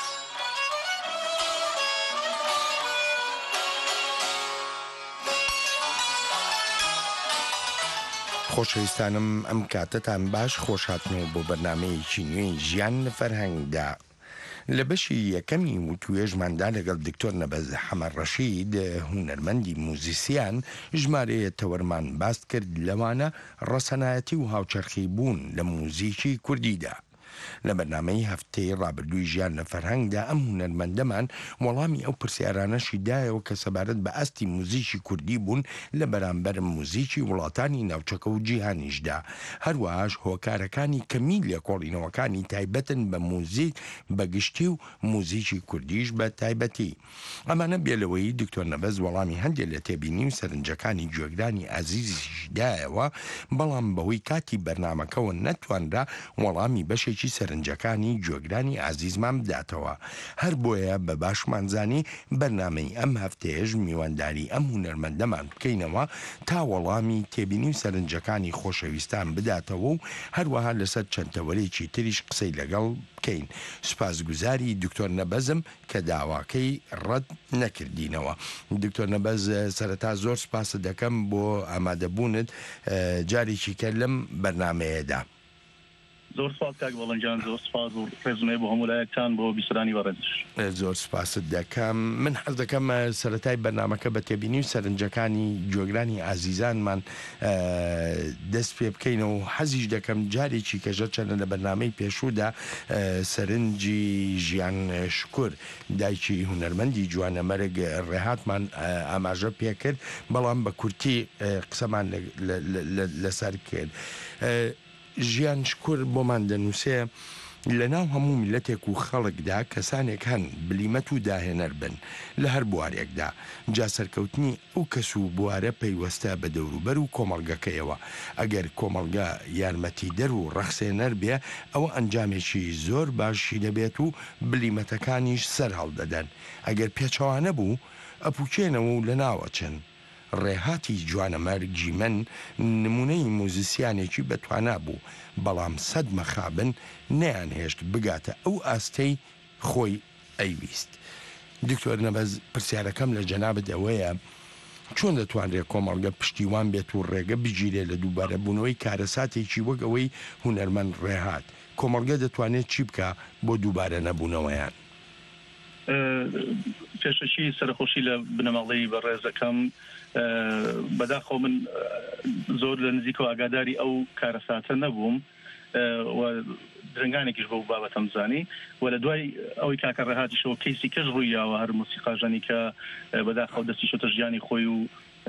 خۆشەویستانم ئەم کاتتان باش خۆشهاتنەوە بۆ بەرنامەیەکی نوێی ژیان لە فەرهەنگدا. لە بەشی یەکەمی وتوێژماندا لەگەڵ دکتۆر نەبەز حەمەد ڕەشید هونەرمەندی موزیسیان ژمارەیە تەوەرمان باست کرد لەوانە ڕەسەنایەتی و هاوچەرخی بوون لە موزیکی کوردیدا. لە بەرنامەی هەفتەی ڕابردووی ژیان لە فەرهەنگدا ئەم هونەرمەندەمان وەڵامی ئەو پرسیارانەشی دایەوە کە سەبارەت بە ئەستی موزیکی کوردی بوون لە بەرامبەر موزیکی وڵاتانی ناوچەکە و جیهانیشدا. هەروەهاش هۆکارەکانی کەمی لێکۆڵینەوەکانی تایبەتن بە موزیک بەگشتی و موزیکی کوردیش بە تایبەتی. ئەمانە بێلەوەی دکتۆر نەبەز وەڵامی هەندێک لە تێبینی و سەرنجەکانی گوێگرانی عەزیزیش دایەوە، بەڵام بەهۆی کاتی بەرنامەکەەوە نەتوانرا وەڵامی بەشێکی سەرنجەکانی گوێگرانی عزیزمان بداتەوە. هەر بۆیە بە باشمانزانی بەرنامەی ئەم هەفتەیەش میوانداری ئەم هونەرمەندەمان بکەینەوە تا وەڵامی تێبینی و سەرنجەکانی خۆشەویستان بداتەوە و هەروەها لەسەر چەندتەوەرێکی تریش قسەی لەگەڵ بکەین. سوپاسگوزاری دکتۆر نەبەزم کە داواکەی ڕەت نەکردینەوە. دکتۆر نەبەز سەرەتا زۆر سوپاس دەکەم بۆ ئامادەبوونت جارێکی کە لەم بەرنامەیەدا. زۆر سپاس کاک بەڵەنجان، زۆر سپاس و ڕێزمێ بۆ هەموو لایەکتان بۆ بیسرانی بەڕێزش. زۆر سپاست دەکەم. من حەز دەکەم سەرەتای بەرنامەکە بە تێبینی و سەرنجەکانی گوێگرانی عزیزانمان دەست پێ بکەینەوە و حەزیش دەکەم جارێکی کەژە چەندە لە بەرنامەی پێشوودا سەرنجی ژیان شکور دایکی هونەرمەندی جوانەمەرگ ڕێهاتمان ئاماژە پێکرد، بەڵام بە کورتی قسەمان لەسەر کرد. ژیان شکور بۆمان دەنووسێ لە ناو هەموو میلەتێک و خەڵکدا کەسانێک هەن بلیمەت و داهێنەر بن لە هەر بوارێکدا. جا سەرکەوتنی ئەو کەس و بوارە پەیوەستە بە دەوروبەر و کۆمەڵگەکەیەوە. ئەگەر کۆمەڵگە یارمەتی دەر و ڕەخسێنەر بێ ئەوە ئەنجامێکی زۆر باشی دەبێت و بلیمەتەکانیش سەر هەڵدەدەن. ئەگەر پێچەوانە بوو ئەپوچێنەوە و لە ناوەچن. ڕێهاتی جوانەمەرگی من نمونەی موزیسیانێکی بەتوانا بوو، بەڵام سەد مەخابن نەیانهێشت بگاتە ئەو ئاستەی خۆی ئەیویست. دکتۆر نەبەز پرسیارەکەم لە جەنابەت ئەوەیە چۆن دەتوانرێت کۆمەڵگە پشتیوان بێت و ڕێگە بگیرێت لە دووبارە بوونەوەی کارەساتێکی وەک ئەوەی هونەرمەند ڕێهات؟ کۆمەڵگە دەتوانێت چی بکە بۆ دووبارە نەبوونەوەیان؟ پێشەکی سەرخۆشی لە بنەماڵەی بەڕێزەکەم بەداخۆ من زۆر لە نزیکەوە ئاگاداری ئەو کارەساتە نەبووم و درنگانێکیش بۆ بابەتەم زانی و لە دوای ئەوەی کاکە ڕێهاتیشەوە کەیسی کەش ڕوویاوە هەر موسیقاژانی کە بەداخەو دەستی شۆتە ژیانی خۆی و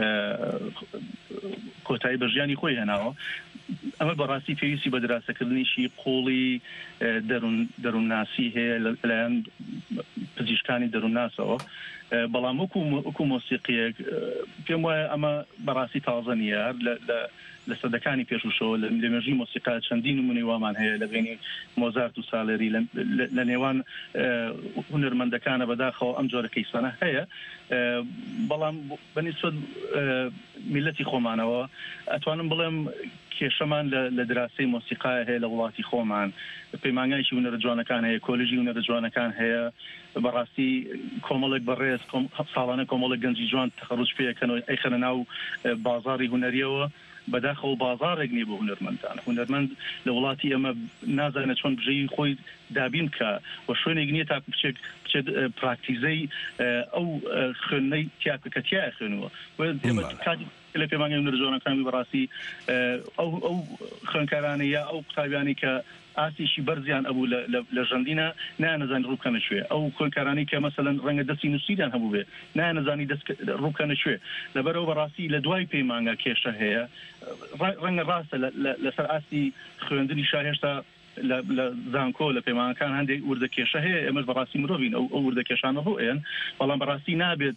کۆتایی بە ژیانی خۆی هێناوە. ئەمە بەڕاستی پێویستی بە دراسەکردنیشی قوڵی دەروونناسی هەیە لەلایەن پزیشکانی دەروونناسەوە، بەڵام وەکو مۆسیقیەک پێم وایە ئەمە بەڕاستی تازە نیە. لە سەدەکانی پێشوشەوە لە مێژووی مۆسیقا چەندین نمونەی وامان هەیە لە بینی مۆزارت و سالێری لە نێوان هونەرمەندەکانە بەداخەوە ئەم جۆرە کەیسانە هەیە، بەڵام بەنسبەت میلەتی خۆمانەوە ئەتوانم بڵێم کێشەمان لە دراسی مۆسیقای هەیە لە وڵاتی خۆمان. پەیمانگایکی هونەرە جوانەکان هەیە، کۆلژی هونەرە جوانەکان هەیە، بەڕاستی کۆمەڵێک بەڕێز ساڵانە کۆمەڵێک گەنجی جوان تەخەڕوج پێەکەنەوە ئەیخەنە ناو بازاڕی هونەریەوە. بەداخەوە بازارێک نیە بۆ هونەرمەندان. هونەرمەند لە وڵاتی ئەمە نازانێت چۆن بژەی خۆی دابین بکە و شوێنێک نییە تا بچێت پراکتیزەی ئەو خوێندنەی تیاکە تیایە خوێنەوە. لە پێمانگەی هونەرە جوانەکانی بەڕاستی ئەو خوێندکارانە یا ئەو قوتابیانی کە ئاسیشی بەرزیان ئەبوو لە ژەندینە نانەزانی ڕووکەنە شوێ، ئەو خوێندکارانی کە مەسەلەن ڕەنگە دەستی نووسیدان هەبوو بێ نانەزانی ڕووکەنە شوێ. لەبەرەوە بەڕاستی لە دوای پەیمانگە کێشە هەیە. ڕەنگە ڕاستە لەسەر ئاسی خوێندنی هێشتا لە زانکۆ لە پەیمانەکان هەندێک وردە کێشە هەیە. ئێمەش بەڕاستی مرۆڤین ئەو وردە کێشانە ڕوئێن، بەڵام بەڕاستی نابێت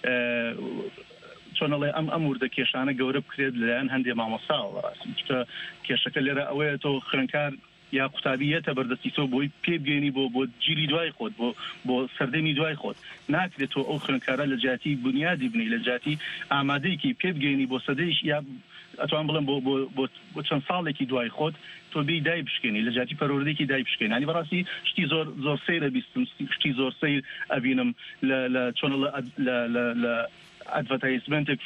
چۆنەڵێ ئەم وردە کێشانە گەورە بکرێت لەلایەن هەندێک مامۆستاوە. بەڕاستی کێشەکە لێرە ئەوەیە تۆ خوێندکار یا قوتابیەتە بەردەستی تۆ بۆی پێبگەینی بۆ جیلی دوای خۆت بۆ سەردەمی دوای خۆت ناکرێت تۆ ئەو خوێندکارە لە جاتی بنیادی بنی لە جاتی ئامادەیەکی پێبگەینی بۆ سەدەیش یا ئەتوان بڵم بۆ چەند ساڵێکی دوای خۆت تۆ بی دای بشکێنی لە جاتی پەروەردەیەکی دای بشکێنی ینی بەڕاستی شتی زۆر سەیرە بیستم شتی زۆر سەیر ئەبینم لە چۆن لە ئەدڤەتایزمنتێک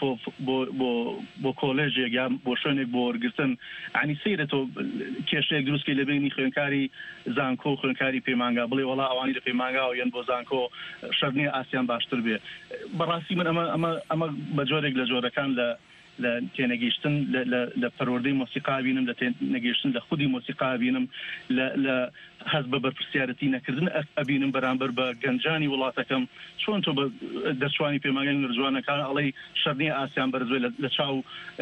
بۆ کۆلێژێک یا بۆ شوێنێک بۆ وەرگرتن ینی سەیرە تۆ کێشەیەک دروستکەی لە بینی خوێنکاری زانکۆ و خوێنکاری پەیمانگا بڵێ وەڵا ئەوانی لە پەیمانگا و یان بۆ زانکۆ شەرنیە ئاسیان باشتر بێ بەڕاستی من ئەمە بە جۆرێک لە جۆرەکان لە تێنەگەیشتن لە پەروەردەی مۆسیقا بینم لە تێنەگەیشتن لە خودی مۆسیقا بینم لە هەست بە بەرپرسیارەتی نەکردن ئەبینم بەرامبەر بە گەنجانی وڵاتەکەم چۆن تۆ بە دەرچوانی پەیمانگای نوێژوانەکان ئەڵێ شەرنیە ئاسیان بەرزوێ لە چاو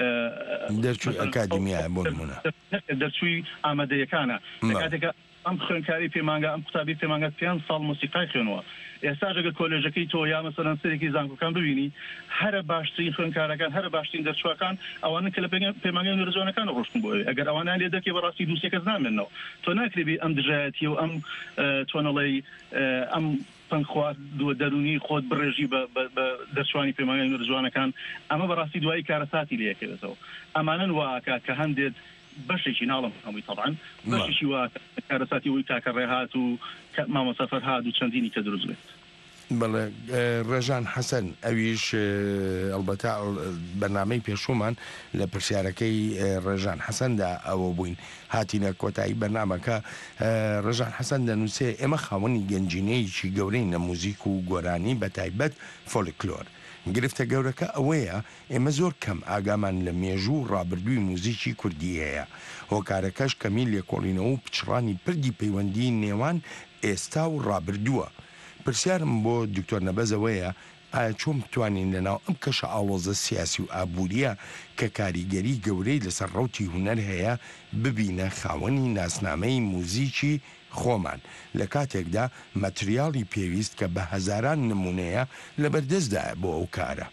دەرچووی ئەکادمیایە بۆ نمونە دەرچووی ئامادەیەکانە کاتێکە ئەم خوێنکاری پەیمانگا ئەم قوتابی پەیمانگا 5 ساڵ مۆسیقای خوێنەوە ئێستا ئەگەر کۆلێژەکەی تۆ یا مەسەلەن سەرێکی زانکۆکان ببینی هەرە باشترین خوێنکارەکان هەرە باشترین دەرچووەکان ئەوانە کە لە پەیمانگای نوێژوانەکان ڕۆشتن بۆ ئەگەر ئەوانان لێ دەکێ بەڕاستی دووسێ کەس نامێنەوە تۆ ناکرێبی ئەم دژایەتی و ئەم تۆنەڵی ئەم پەنخوات دووە دەرونی خۆت بڕێژی بە دەرچوانی پەیمانگای نوێژوانەکان ئەمە بەڕاستی دوایی کارەساتی لەیەکەوێتەوە ئەمانن واکە کە هەندێت بەشێکی ناڵم هەمووی تەڵعاً بەشێکی وا کارەساتی وی کاکە ڕێهات و مامۆستا فەرهاد و چەندینی کە دروست بێت بەڵێ ڕێژان حەسەن ئەویش ئەلبەتە بەرنامەی پێشومان لە پرسیارەکەی ڕێژان حەسەندا ئەوە بووین هاتینە کۆتایی بەرنامەکە ڕێژان حەسەن دەنووسێ ئێمە خاوەنی گەنجینەیەکی گەورەی نە موزیک و گۆرانی بە تایبەت فۆلکلۆر گرفتە گەورەکە ئەوەیە ئێمە زۆر کەم ئاگامان لە مێژوو ڕابردووی موزیکی کوردی هەیە هۆکارەکەش کەمی لێکۆڵینەوە و پچڕانی پردی پەیوەندی نێوان ئێستا و ڕابردووە پرسیارم بۆ دکتۆر نەبەزەوەیە ئایا چۆن بتوانین لەناو ئەم کەشە ئاڵۆزە سیاسی و ئابوووریە کە کاریگەری گەورەی لەسەر ڕەوتی هونەر هەیە ببینە خاوەنی ناسنامەی موزیکی خۆمان لە کاتێکدا مەتریاڵی پێویست کە بە هەزاران نمونەیە لە بەردەستدا بۆ ئەو کارە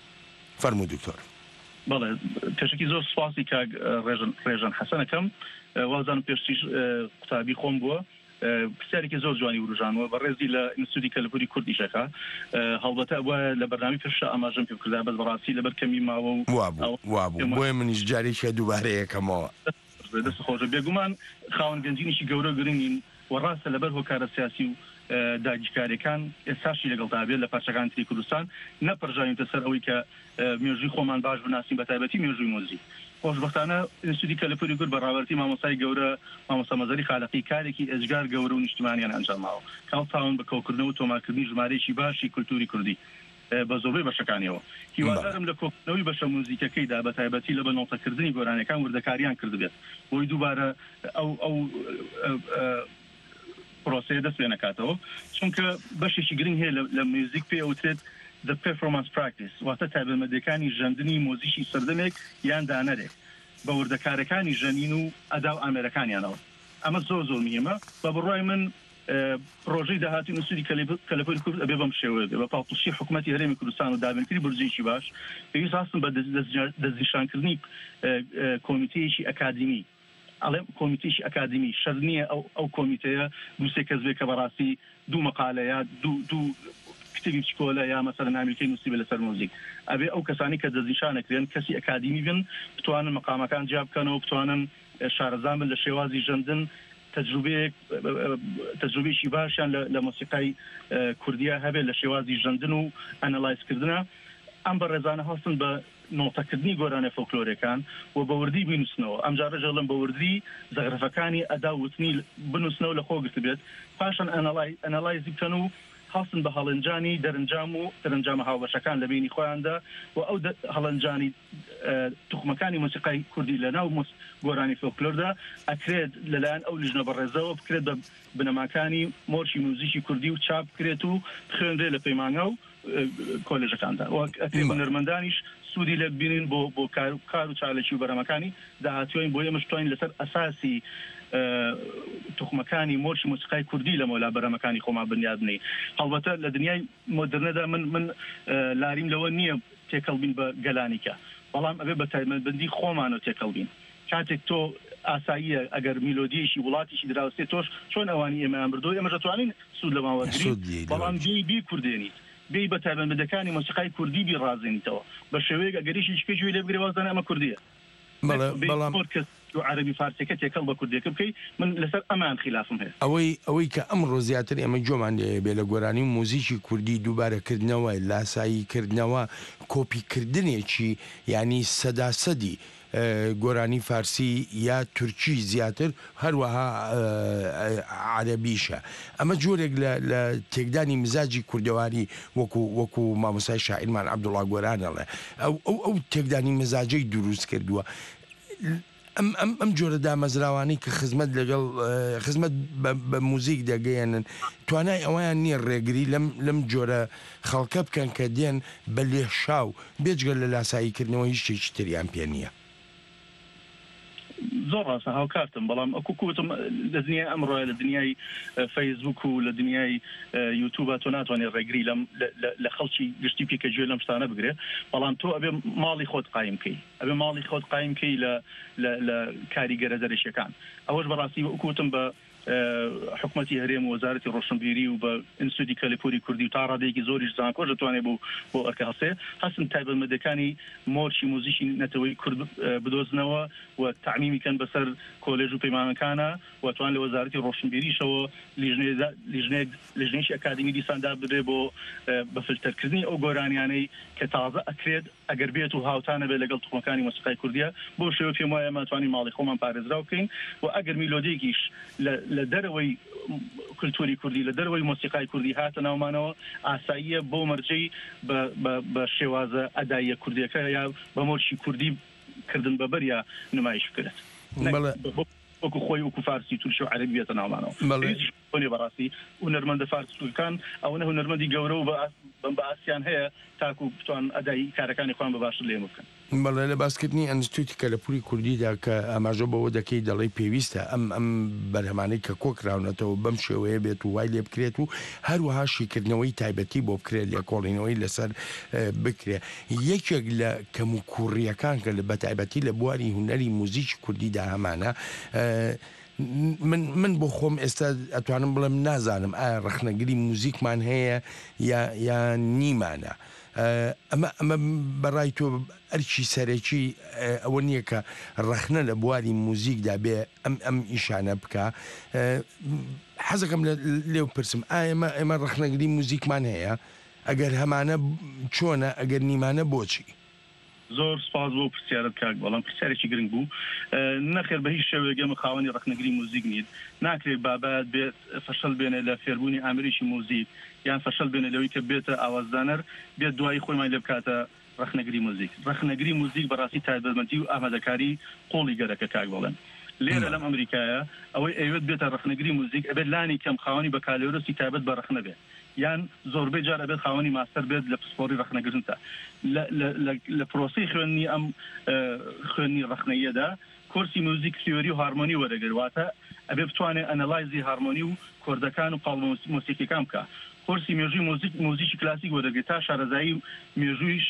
فەرموو دکتۆر بەڵێ پێشکی زۆر سواسی کە ڕێژان حەسەنەکەم وازانم پێشتیش قوتابی خۆم بووە پرسیارێکی زۆر جوانی وروژانەوە بە ڕێزی لە ئینستیتوتی کەلەپوری کوردیشەکە هەڵبەتە بووە لە بەرنامی پێشە ئاماژەم پێ بکردا بەس بەڕاستی لەبەر کەمی ماوە و وابوو بۆیە منیش جارێکە دووبارە یەکەمەوە دەست خۆشە بێگومان خاوەن گەنجینیشی گەورە گرنگین وەڕاستە لەبەر هۆکارە سیاسی و داگیرکاریەکان ئێستاشی لەگەڵ دابێت لە پارچەکان تری کوردستان نەپەرژاوینتە سەر ئەوەی کە مێژووی خۆمان باش بناسیین بە تایبەتی مێژووی مۆزیک خۆشبەختانە ئینستیتوتی کەلەپوری کورد بە ڕاوەرتی مامۆستای گەورە مامۆستا مەزەری خالقی کارێکی ئەجگار گەورە و نیشتیمانیان ئەنجاماوە کاڵ تاون بە کۆکردنەوە و تۆمارکردنی ژمارەیەکی باشی کولتوری کوردی بە زۆربەی بەشەکانیەوە هیوادارم لە کۆکردنەوەی بەشە موزیکەکەیدا بە تایبەتی لە بەنۆتەکردنی گۆرانەکان وردەکاریان کردبێت بۆی دووبارە ئەو پرۆسەیە دەست پێ نەکاتەوە چونکە بەشێکی گرنگ هەیە لە موزیک پێ ئەوترێت the performance practice واتە تایبەتمەندیەکانی ژەندنی مۆزیکی سەردەمێک یان دانەرێک بە وردەکارەکانی ژەنین و ئەدا و ئامێرەکانیانەوە ئەمە زۆر مهمە بە بڕای من پرۆژەی داهاتی ئینستیتوتی کەلەپوری کورد ئەبێ بەم شێوەیە بە پاڵپشی حکوومەتی هەرێمی کوردستان و دابینکردنی بورجێکی باش پێویست هەستن بە دەستنیشانکردنی کۆمیتەیەکی ئەکادمی ئەڵێ کۆمیتێکی ئەکادمی شەر نییە ئەو کۆمیتەیە دووسێ کەس بێ کە بەڕاستی دوو مەقالەیە دوو کتێبی بچکۆلە یا مەسەلەن ئامریکای نووسی بێ لەسەر مۆزیک ئەبێ ئەو کەسانی کە دەستنیشانەکرێن کەسی ئەکادمی بن بتوانن مەقامەکان جیا بکەنەوە بتوانن شارەزان بن لە شێوازی ژەندن تەجروبێکی باشیان لە مۆسیقای کوردیە هەبێت لە شێوازی ژەندن و ئەنەلایزکردنە ئەم بەڕێزانە هەستن بە نۆتەکردنی گۆرانە فۆکلۆرەکان و بەوردی بینوسنەوە ئەم جارە ژەڵم بەوردی زەغرەفەکانی ئەداوتنی بنووسنەوە لە خۆ گرت بێت پاشان ئەنەلایزی بکەن و هەستن بە هەڵنجانی دەرنجام و دەرنجامە هاوبەشەکان لە بینی خۆیاندا و ئەو هەڵنجانی توخمەکانی مۆسیقای کوردی لە ناو گۆرانی فۆکلۆردا ئەکرێت لەلایەن ئەو لیژنە بەڕێزەوە بکرێت بە بنەماکانی مۆرشی موزیکی کوردی و چاپ بکرێت و بخوێنرێت لە پەیمانگا و کۆلێژەکاندا ئەکرێت بە نەرمەندانیش سوودی لە ببینین بۆ کار و چالێکی و بەرەمەکانی داهاتوین بۆ ئێمە شتوین لەسەر ئەساسی توخمەکانی مۆرشی موسیقای کوردی لە مۆلا بەرەمەکانی خۆمان بنیادنی هەڵبەتە لە دنیای مۆدرنەدا من لاریم لەوە نییە تێکەڵبین بە گەلانیکە بەڵام ئەبێ بە تایبەتمەندی خۆمانەوە تێکەڵبین کاتێک تۆ ئاساییە ئەگەر میلۆدیەشی وڵاتیشی دراوسێت تۆش چۆن ئەوانی ئێمەیان بردو ئێمە دەتوانین سوود لەماوەگرین بەڵام بی کوردێنیت بێ بە تایبەتمەندەکانی مۆسیقای کوردی بی ڕازێنیتەوە بە شێوەیەک ئەگەریشی پێشوی لێ بگرێ وازدانە ئەمە کوردیە عربی فارسیەکە تێکەڵ بە کوردیەکە بکەی من لەسەر ئەمان خلافم هەیە ئەوەی کە ئەمڕۆ زیاتر ئێمە جۆمان بێ لە گۆرانی موزیکی کوردی دووبارەکردنەوە لاساییکردنەوە کۆپیکردنێکی ینی سەداسەدی گۆرانی فارسی یا تورکی زیاتر هەروەها عەرەبیشە ئەمە جۆرێک لە تێکدانی مزاجی کوردەواری وەکو مامۆستای شاعیرمان عەبدوڵڵا گۆرانەڵێ ئەو تێکدانی مزاجەی دروست کردووە ئەم جۆرە دامەزراوانی کە خزمەت لەگەڵ خزمەت بە موزیک دەگەیەنن توانای ئەویان نییە ڕێگری لەم جۆرە خەڵکە بکەن کە دێن بە لێشاو بێجگەل لە لاساییکردنەوە هیچ شتێکی تریان پێ نییە زۆر ڕاستە هاوکارتم بەڵام ئەکوکوتم لە دنیای ئەمڕۆ لە دنیای فەیسبوک و لە دنیای یوتیوب تۆ ناتوانێت ڕێگری لە خەڵکی گشتی پێکە گوێ لەم شتانە بگرێ بەڵام تۆ ئەبێ ماڵی خۆت قایم بکەی ئەبێ ماڵی خۆت قایم بکەی لە کاریگەرە دەرەشیەکان ئەوەش بەڕاستی ئەکوتم بە حکومەتی هەرێم و وەزارەتی ڕۆشنبیری و بە ئینستیتوتی کەلیفۆری کوردی و تا ڕادەیەکی زۆریش زانکۆ دەتوانێت بۆ ئەرکە هەسێ هەستن تایبەتمەندەکانی مۆرچی موزیکی نەتەوەی کورد بدۆزنەوە و تعمیمیکەن بەسەر کۆلێژ و پەیمانەکانە و توان لە وەزارەتی ڕۆشنبیریشەوە لیژنەیەکی ئەکادمی دیساندا بدرێ بۆ بەفلتەرکردنی ئەو گۆرانیانەی کە تازە ئەکرێت ئەگەر بێت و هاوتانە بێت لەگەڵ توخمەکانی مۆسیقای کوردیە بۆ شێوە پێم وایە ماتوانین ماڵی خۆمان پارێزراو بکەین و ئەگەر میلۆدیەکیش لە دەرەوەی کولتوری کوردی لە دەرەوەی مۆسیقای کوردی هاتە ناومانەوە ئاساییە بۆ مەرجەی بە شێوازە ئەداییە کوردیەکە یا بە مۆرچی کوردی کردن بەبەریا نمایش بکرێت وەکو خۆی وەکو فارسی تورکی و عەرەبی بێتە ناومانەوە بەڕاستی هونەرمەندە فارسیەکان ئەوە هونەرمەندی گەورە و بە ئاسیان هەیە تاکو بتوان ئەدایی کارەکانی خۆیان بە باشتر لێمە بکەن بەڵێ لە باسکردنی ئەنستیتوتی کەلەپوری کوردیدا کە ئاماژە بەوە دەکەی دەڵێ پێویستە ئەم بەرهەمانەی کە کۆکراونەتەوە بەم شێوەیە بێت و وای لێ بکرێت و هەروەها شیکردنەوەی تایبەتی بۆ بکرێت لێکۆڵینەوەی لەسەر بکرێت یەکێک لە کەم و کوڕیەکان کە بە تایبەتی لە بواری هونەری موزیکی کوردیدا هەمانە من بۆ خۆم ئێستا ئەتوانم بڵێم نازانم ئایا ڕخنەگری موزیکمان هەیە یا نیمانە ئەمە بەڕای تۆ ئەرکی سەرەکی ئەوە نییە کە ڕەخنە لە بواری موزیکدا بێ ئەم ئیشانە بکە حەزەکەم لێو پرسم ئێمە ڕەخنەگری موزیکمان هەیە ئەگەر هەمانە چۆنە ئەگەر نیمانە بۆچی زۆر سپاس بۆ پرسیارت کاک بەڵام پرسیارێکی گرنگ بوو نەخێر بە هیچ شێوەیەک ئێمە خاوەنی ڕەخنەگری موزیک نیت ناکرێت بابەت بێت فەشەل بێنێ لە فێربوونی ئامریکی موزیک یان فەشەل بێنێ لەوەی کە بێتە ئاوازدانەر بێت دوایی خۆیمان لێ بکاتە ڕەخنەگری موزیک ڕەخنەگری موزیک بەڕاستی تایبەتمەندی و ئامادەکاری قۆڵی گەرەکە کاک بڵێن لێرە لەم ئەمریکایە ئەوەی ئەوێت بێتە ڕەخنەگری موزیک ئەبێت لانی کەم خاوەنی بەکالۆرەسی تایبەت بە ڕەخنە بێت یان زۆربەی جار ئەبێت خاوەنی ماستەر بێت لە پسپۆڕی ڕەخنەگرنتە لە پرۆسی خوێنی ئەم خوێنی ڕەخنەیەدا کورسی موزیک تیۆری و هارمۆنی وەرەگەرواتە ئەبێ بتوانێت ئەنەلایزی هارمۆنی و کۆردەکان و قاڵ مۆسیقیەکان بکە کورسی مێژووی موزیکی کلاسیک وەرەگرێت تا شارەزایی مێژوویش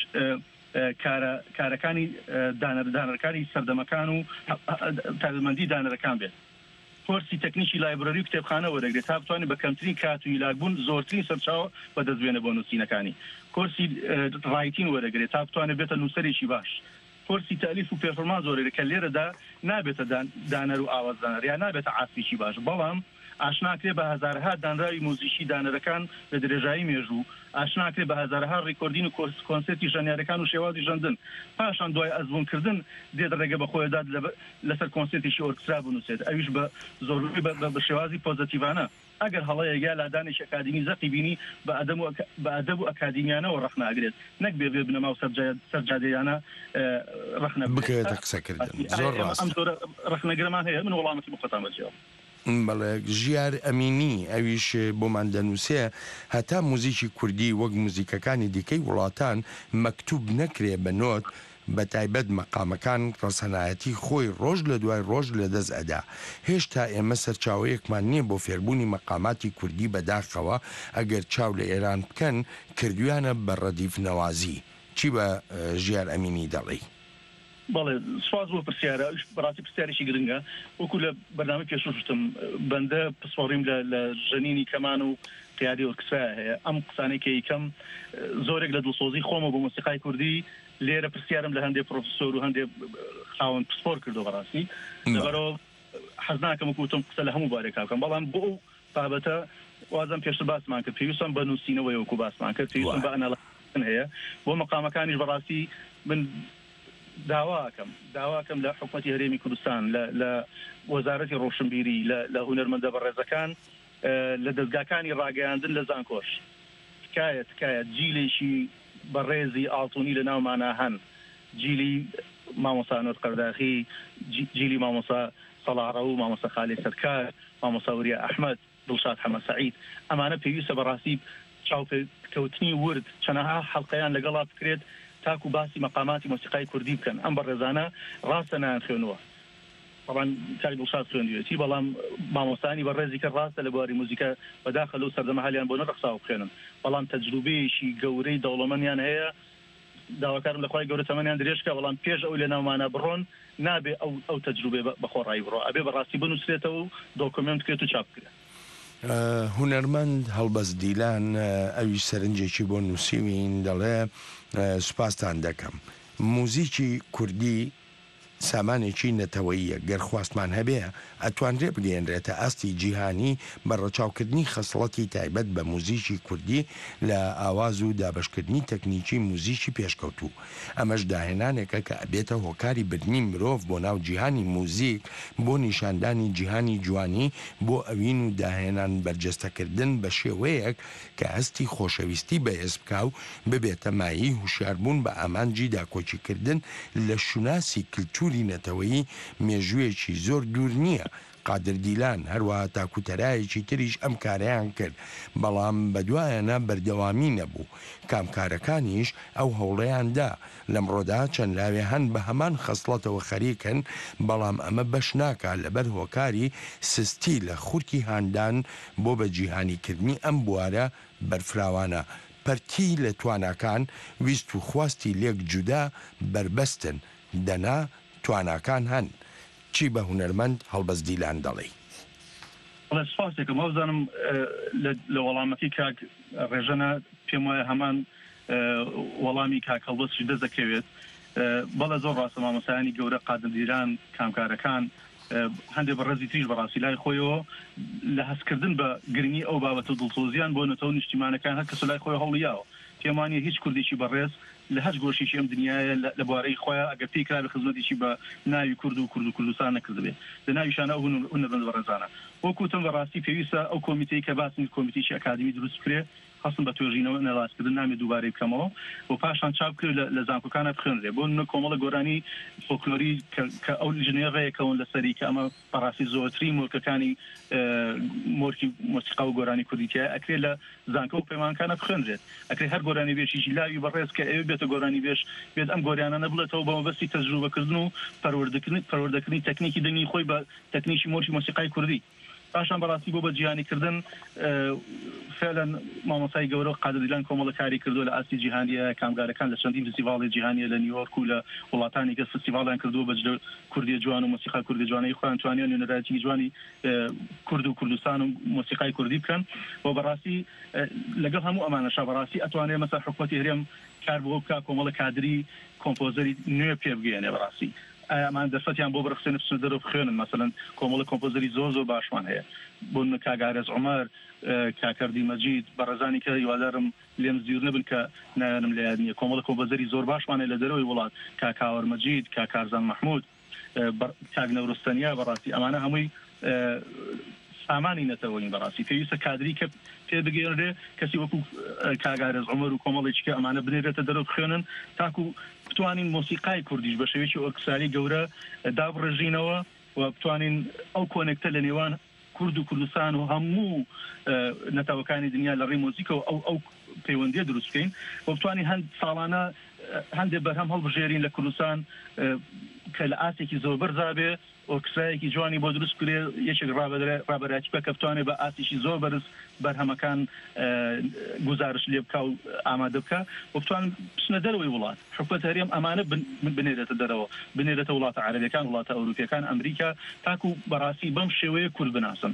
کارەکانی دانەرەکانی سەردەمەکان و تایبەتمەندی دانەرەکان بێت کورسی تەکنیکی لایبرەری و کتێبخانە وەرەگرێت تا بتوانێت بە کەمترین کات و هیلاکبوون زۆرترین سەرچاوە بەدەستبێنە بۆ نووسینەکانی کورسی ڕایتین وەرەگرێت تا بتوانێت بێتە نووسەرێکی باش کورسی تەلیف و پێرفۆرمانس وەرەگرێت کە لێرەدا نابێتە دانەر و ئاوازدانەر یا نابێتە عاسیشی باش بەڵام ئاشناکرێ بە هەزارها دانراوی موزیکی دانەرەکان لە درێژایی مێژوو ئاشناکرێ بە هەزارها ڕیکۆردین و کۆنسێرتی ژەنیارەکان و شێوازی ژەندن پاشان دوای ئەزمونکردن دێت ڕێگە بە خۆیداد لەسەر کۆنسێرتێکی ئۆرکسترا بنووسێت ئەویش بە زۆربەی بە شێوازی پۆزتیڤانە ئەگەر هەڵەیەگە لا دانێکی ئەکادمی زەقی بینی بە ئەدەب و ئەکادیمیانەوە ڕەخناگرێت نەک بێ بنەما و سەرجادەیانە ڕەخنە بکرێتە قسەکردن زۆر ڕاست ئەم زۆرە ڕەخنەگرەمان هەیە من وەڵامەتی بۆ خۆتان بەجێوە بەڵێ ژیار ئەمینی ئەویش بۆمان دەنووسێ هەتا موزیکی کوردی وەک موزیکەکانی دیکەی وڵاتان مەکتوب نەکرێ بە نۆت بە تایبەت مەقامەکان ڕەسەنایەتی خۆی ڕۆژ لە دوای ڕۆژ لەدەست ئەدا هێشتا ئێمە سەرچاوەیەکمان نییە بۆ فێربوونی مەقاماتی کوردی بەداخەوە ئەگەر چاو لە ئێران بکەن کردویانە بە ڕەدیف نەوازی چی بە ژیار ئەمینی دەڵێ بەڵێ سواز بۆ پرسیارە بەڕاستی پرسیارێکی گرنگە وەکو لە بەرنامە پێشوشتم بەندە پسپۆڕیم لە ژەنینی کەمان و قیادی ئۆرکسترا هەیە ئەم قسانەی کە یەکەم زۆرێک لە دڵسۆزی خۆمە بۆ مۆسیقای کوردی لێرە پرسیارم لە هەندێک پرۆفسۆر و هەندێک خاوەن پسپۆر کردو بەڕاستی لەبەرەوە حەز ناکەم وەکوتم قسە لە هەموو بارێک کاکەم بەڵام بۆ ئەو بابەتە وازم پێشتر باسمان کرد پێویستم بە نووسینەوەی وەکو باسمان کرد پێویستم بە ئەناڵیزەکردن هەیە بۆ مەقامەکانیش بەڕاستی من داواکەم لە حکومەتی هەرێمی کوردستان لە وەزارەتی ڕۆشنبیری لە هونەرمەندە بەڕێزەکان لە دەستگاکانی ڕاگەیاندن لە زانکۆش تکایە جیلێکی بەڕێزی ئاڵتونی لە ناومانە هەن جیلی مامۆستا نۆت قەرداخی جیلی مامۆستا سەڵاڕە و مامۆستا خالێ سەرکار مامۆستا وریە ئەحمەد دڵشاد حەمە سەعید ئەمانە پێویستە بەڕاستی چاوپێکەوتنی ورد چەنەها حەڵقەیان لەگەڵا بکرێت تاکو باسی مەقاماتی مۆسیقای کوردی بکەن ئەم بەڕێزانە ڕاستە نان خوێنەوە طبعا کاری دڵشاد خوێندوێتی بەڵام مامۆستانی بەڕێزی کە ڕاستە لە بواری موزیکا بەداخەل و سەردەمە هەلیان بۆ نەڕقساو بخوێنن بەڵام تەجروبەیەکی گەورەی دەوڵەمەندیان هەیە داواکارم لە خوای گەورە تەمەنیان درێژکە بەڵام پێش ئەو لە ناومانە بڕۆن نابێ ئەو تەجروبێ بەخۆڕایی بڕۆ ئەبێ بەڕاستی بنووسرێتەوە و دۆکومنت بکرێت و چاپ بکرێت هونەرمەند هەڵبەست دیلان ئەوی سەرنجێکی بۆ نووسیوین دەڵێ سوپاسان دەکەم موزیکی کوردی سامانێکی نەتەوەییە گەر خواستمان هەبێ ئەتوانرێ بگەێنرێتە ئاستی جیهانی بە ڕەچاوکردنی خەسڵەتی تایبەت بە موزیکی کوردی لە ئاواز و دابشکردنی تەکنیکی موزیکی پێشکەوتوو ئەمەش داهێنانێکە کە ئەبێتە هۆکاری بردنی مرۆڤ بۆ ناو جیهانی موزیک بۆ نیشاندانی جیهانی جوانی بۆ ئەوین و داهێنان بەرجەستەکردن بە شێوەیەک کە هەستی خۆشەویستی بەهێز بکا و ببێتە مایی هوشیاربوون بە ئامانجی داکۆچیکردن لە شوناسی کلتوری نەتەوەیی مێژوویەکی زۆر دوور نییە قادر دیلان هەروەها تاکوتەرایەکی تریش ئەم کارەیان کرد بەڵام بەدوایەنە بەردەوامی نەبوو کامکارەکانیش ئەو هەوڵەیاندا لەمڕۆدا چەند لاوێ هەن بە هەمان خەسڵەتەوە خەریکن بەڵام ئەمە بەش ناکا لەبەر هۆکاری سستی لە خورکی هاندان بۆ بە جیهانیکردنی ئەم بوارە بەرفراوانە پەرتی لە تواناکان ویست و خواستی لێک جودا بربەستن دەنا تواناکان هەن چی بە هونەرمەند هەڵبەست دیلان دەڵێ سپاسێکم ئەوزانم لە وەڵامەتی کاک ڕێژەنە پێم وایە هەمان وەڵامی کاک هەڵبەستی دەزەکەوێت بەڵێ زۆر ڕاستە مامۆستایانی گەورە قادر دیلان کامکارەکان هەندێک بەڕێزی تریش بەڕاستی لای خۆیەوە لە هەستکردن بە گرنگی ئەو بابەتە دڵسۆزیان بۆ نەتەوە نیشتیمانەکان هەر کەس لای خۆی هەڵیاوە پێم وانیە هیچ کوردێکی بەڕێز لە هەر گۆشیشی ئەم دنیاە لە بوارەی خۆیان ئەگەر پێی کرا بە خزمەتێکی بە ناوی کورد و کوردستان نەکردبێت لە ناویشانە ئەو هونەرمەند بەڕێزانە وەکوتم بەڕاستی پێویستە ئەو کۆمیتەی کە باسی کۆمیتێکی ئەکادمی دروست بکرێت خاصن بە توێژینەوە نەڵاستکردن نامی دووبارەی بکەمەوە و پاشان چاپ کرد لە زانکۆکانە بخوێنرێ بۆ کۆمەڵە گۆرانی فۆکلۆری کە ئەو ژنێڕەیەکەون لەسەری کە ئەمە بەڕاستی زۆرترین مۆرکەکانی مۆرکی مۆسیقا و گۆرانی کوردیتیە ئەکرێت لە زانکۆ و پەیمانکانە بخوێنرێت ئەکرێت هەر گۆرانی بێشیشی لاوی بەڕێز کە ئەوێ بێتە گۆرانی بێش بێت ئەم گۆریانە نەبڵێتەوە بە مەبەستی تەجروبەکردن و پەروەردەکردنی تەکنیکی دنی خۆی بە تەکنیکی مۆرکی مۆسیقای کوردی پاشان بەڕاستی بۆ بە جیهانیکردن فعلا مامۆستای گەورە قادر دیلان کۆمەڵە کاری کردو لە ئاستی جیهانیە کامگارەکان لە چەندین فستیڤاڵی جیهانیە لە نیویۆرک و لە وڵاتانی کە فستیڤاڵیان کردووە بەجلە کوردی جوان و مۆسیقای کوردی جوانەی خۆیان توانیان نوێنەرایەتی جوانی کورد و کوردستان و مۆسیقای کوردی بکەن بۆ بەڕاستی لەگەڵ هەموو ئەمانەشا بەڕاستی ئەتوانێت مەسەر حکومەتی هەرێم کار بۆ بکات کۆمەڵە کادری کۆمپۆزەری نوێ پێ بگەێنێ بەڕاستی ئەمان دەرفەتیان بۆ بڕخسێنە بچنە دەرەوە بخوێنن مەسەلەن کۆمەڵە کۆمپۆزەری زۆر باشمان هەیە بۆن کاگارێز عومەر کاکەردی مەجید بەڕێزانی کە هیوادارم لێم زیر نەبن کە نایانم لە یاد نییە کۆمەڵە کۆمپۆزەری زۆر باشمان هەیە لە دەرەوەی وڵات کاکاوەر مەجید کاکارزان مەحموود کاک نەورستەنیا بەڕاستی ئەمانە هەمووی سامانی نەتەوەین بەڕاستی پێویستە کادری کە پێ بگەێنرێ کەسی وەکو کاگارێز عومەر و کۆمەڵێکی کە ئەمانە بنێرێتە دەرەوە بخوێنن تاکو بتوانین مۆسیقای کوردیش بە شێوەیەکی ئۆرکستری گەورە دابڕژینەوە و بتوانین ئەو کۆنێکتە لە نێوان کورد و کوردستان و هەموو نەتەوەکانی دنیا لە ڕێی مۆزیکەوە ئەو پەیوەندیە دروست بکەین و بتوانین هەند ساڵانە هەندێک بەرهەم هەڵبژێرین لە کوردستان کە لە ئاسێکی زۆر بەرزابێ ئۆرکسترایەکی جوانی بۆ دروست کرێ یەکێک ڕابەراتی بکە بتوانێت بە ئاسیشی زۆر بەرز بەرهەمەکان گزارش لێ بکە و ئامادە بکە و بتوان بچنە دەرەوەی وڵات حکومەت هەرێم ئەمانە بنێرێتە دەرەوە بنێرێتە وڵاتە عەرەبیەکان وڵاتە ئەوروپیەکان ئەمریکا تاکو بەڕاستی بەم شێوەیە کورد بناسن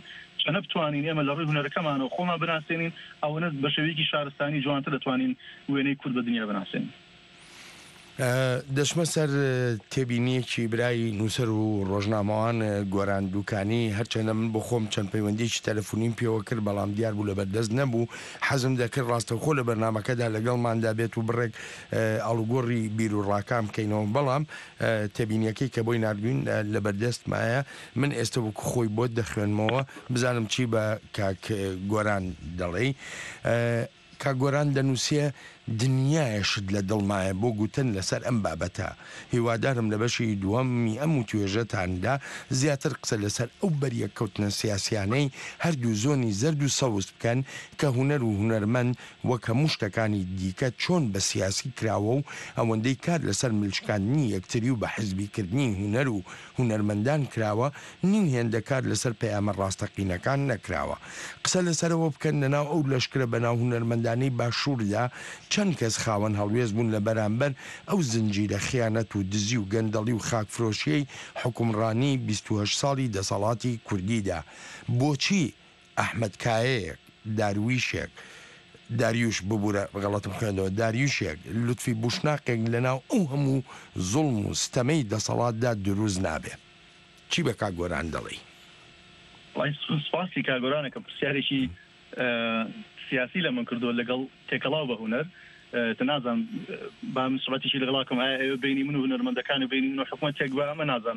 چەنە بتوانین ئێمە لە ڕووی هونەرەکەمانەوە خۆمان بناسێنین ئەوەنە بە شێوەیەکی شارستانی جوانتر دەتوانین وێنەی کورد بە دنیا بناسێنین. دەچمە سەر تێبینیەکی برای نووسەر و ڕۆژنامەوان گۆراندووکانی هەرچەندە من بۆ خۆم چەند پەیوەندیی تەلەفۆنیم پێوە کرد بەڵام دیار بوو لە بەردەست نەبوو حەزم دەکرد ڕاستەوخۆ لە بەرنامەکەدا لەگەڵماندا بێت و بڕێک ئاڵوگۆڕی بیر و ڕاکام بکەینەوە بەڵام تێبینیەکەی کە بۆی نردوین لە بەردەستمایە من ئێستا وەکو خۆی بۆت دەخوێنمەوە بزانم چی بە کاک گۆران دەڵێ. کاک گۆران دەنووسێ دنیایشت لە دڵمایە بۆ گوتن لەسەر ئەم بابەتە هیوادارم لە بەشی دووەمی ئەم و توێژەتاندا زیاتر قسە لەسەر ئەو بەریە کەوتنە سیاسیانەی هەردوو زۆنی زەرد و سەوز بکەن کە هونەر و هونەرمەند وەک هەموو شتەکانی دیکە چۆن بە سیاسی کراوە و ئەوەندەی کار لەسەر ملچکاندنی یەکتری و بە حزبیکردنی هونەر و هونەرمەندان کراوە نین هێندە کار لەسەر پەیامە ڕاستەقینەکان نەکراوە. قسە لەسەرەوە بکەن لەناو ئەو لەشکرە بەناو هونەرمەندانەی باشووردا چەند کەس خاوەن هەڵوێز بوون لە بەرامبەر ئەو زنجیرە خیانەت و دزی و گەندەڵی و خاکفرۆشیەی حکومڕانی 28 ساڵی دەسەڵاتی کوردیدا. بۆچی ئەحمەد کایەیەک دارویشێک داریوش ببوورە بەغەڵەتم خوێندەوە داریوشێک لوتفی بوشناقێک لەناو ئەو هەموو زوڵم و ستەمەی دەسەڵاتدا دروست نابێ؟ چی بە کاک گۆران دەڵێ؟ سپاسی کاک گۆرانە کە پرسیارێکی سیاسی لە من کردووە لەگەڵ تێکەڵاو بە هونەر تنازم با مسابقتي لغلاكم بيني منو هنرمندكان وبيني منو حكومة تقبى ما نازن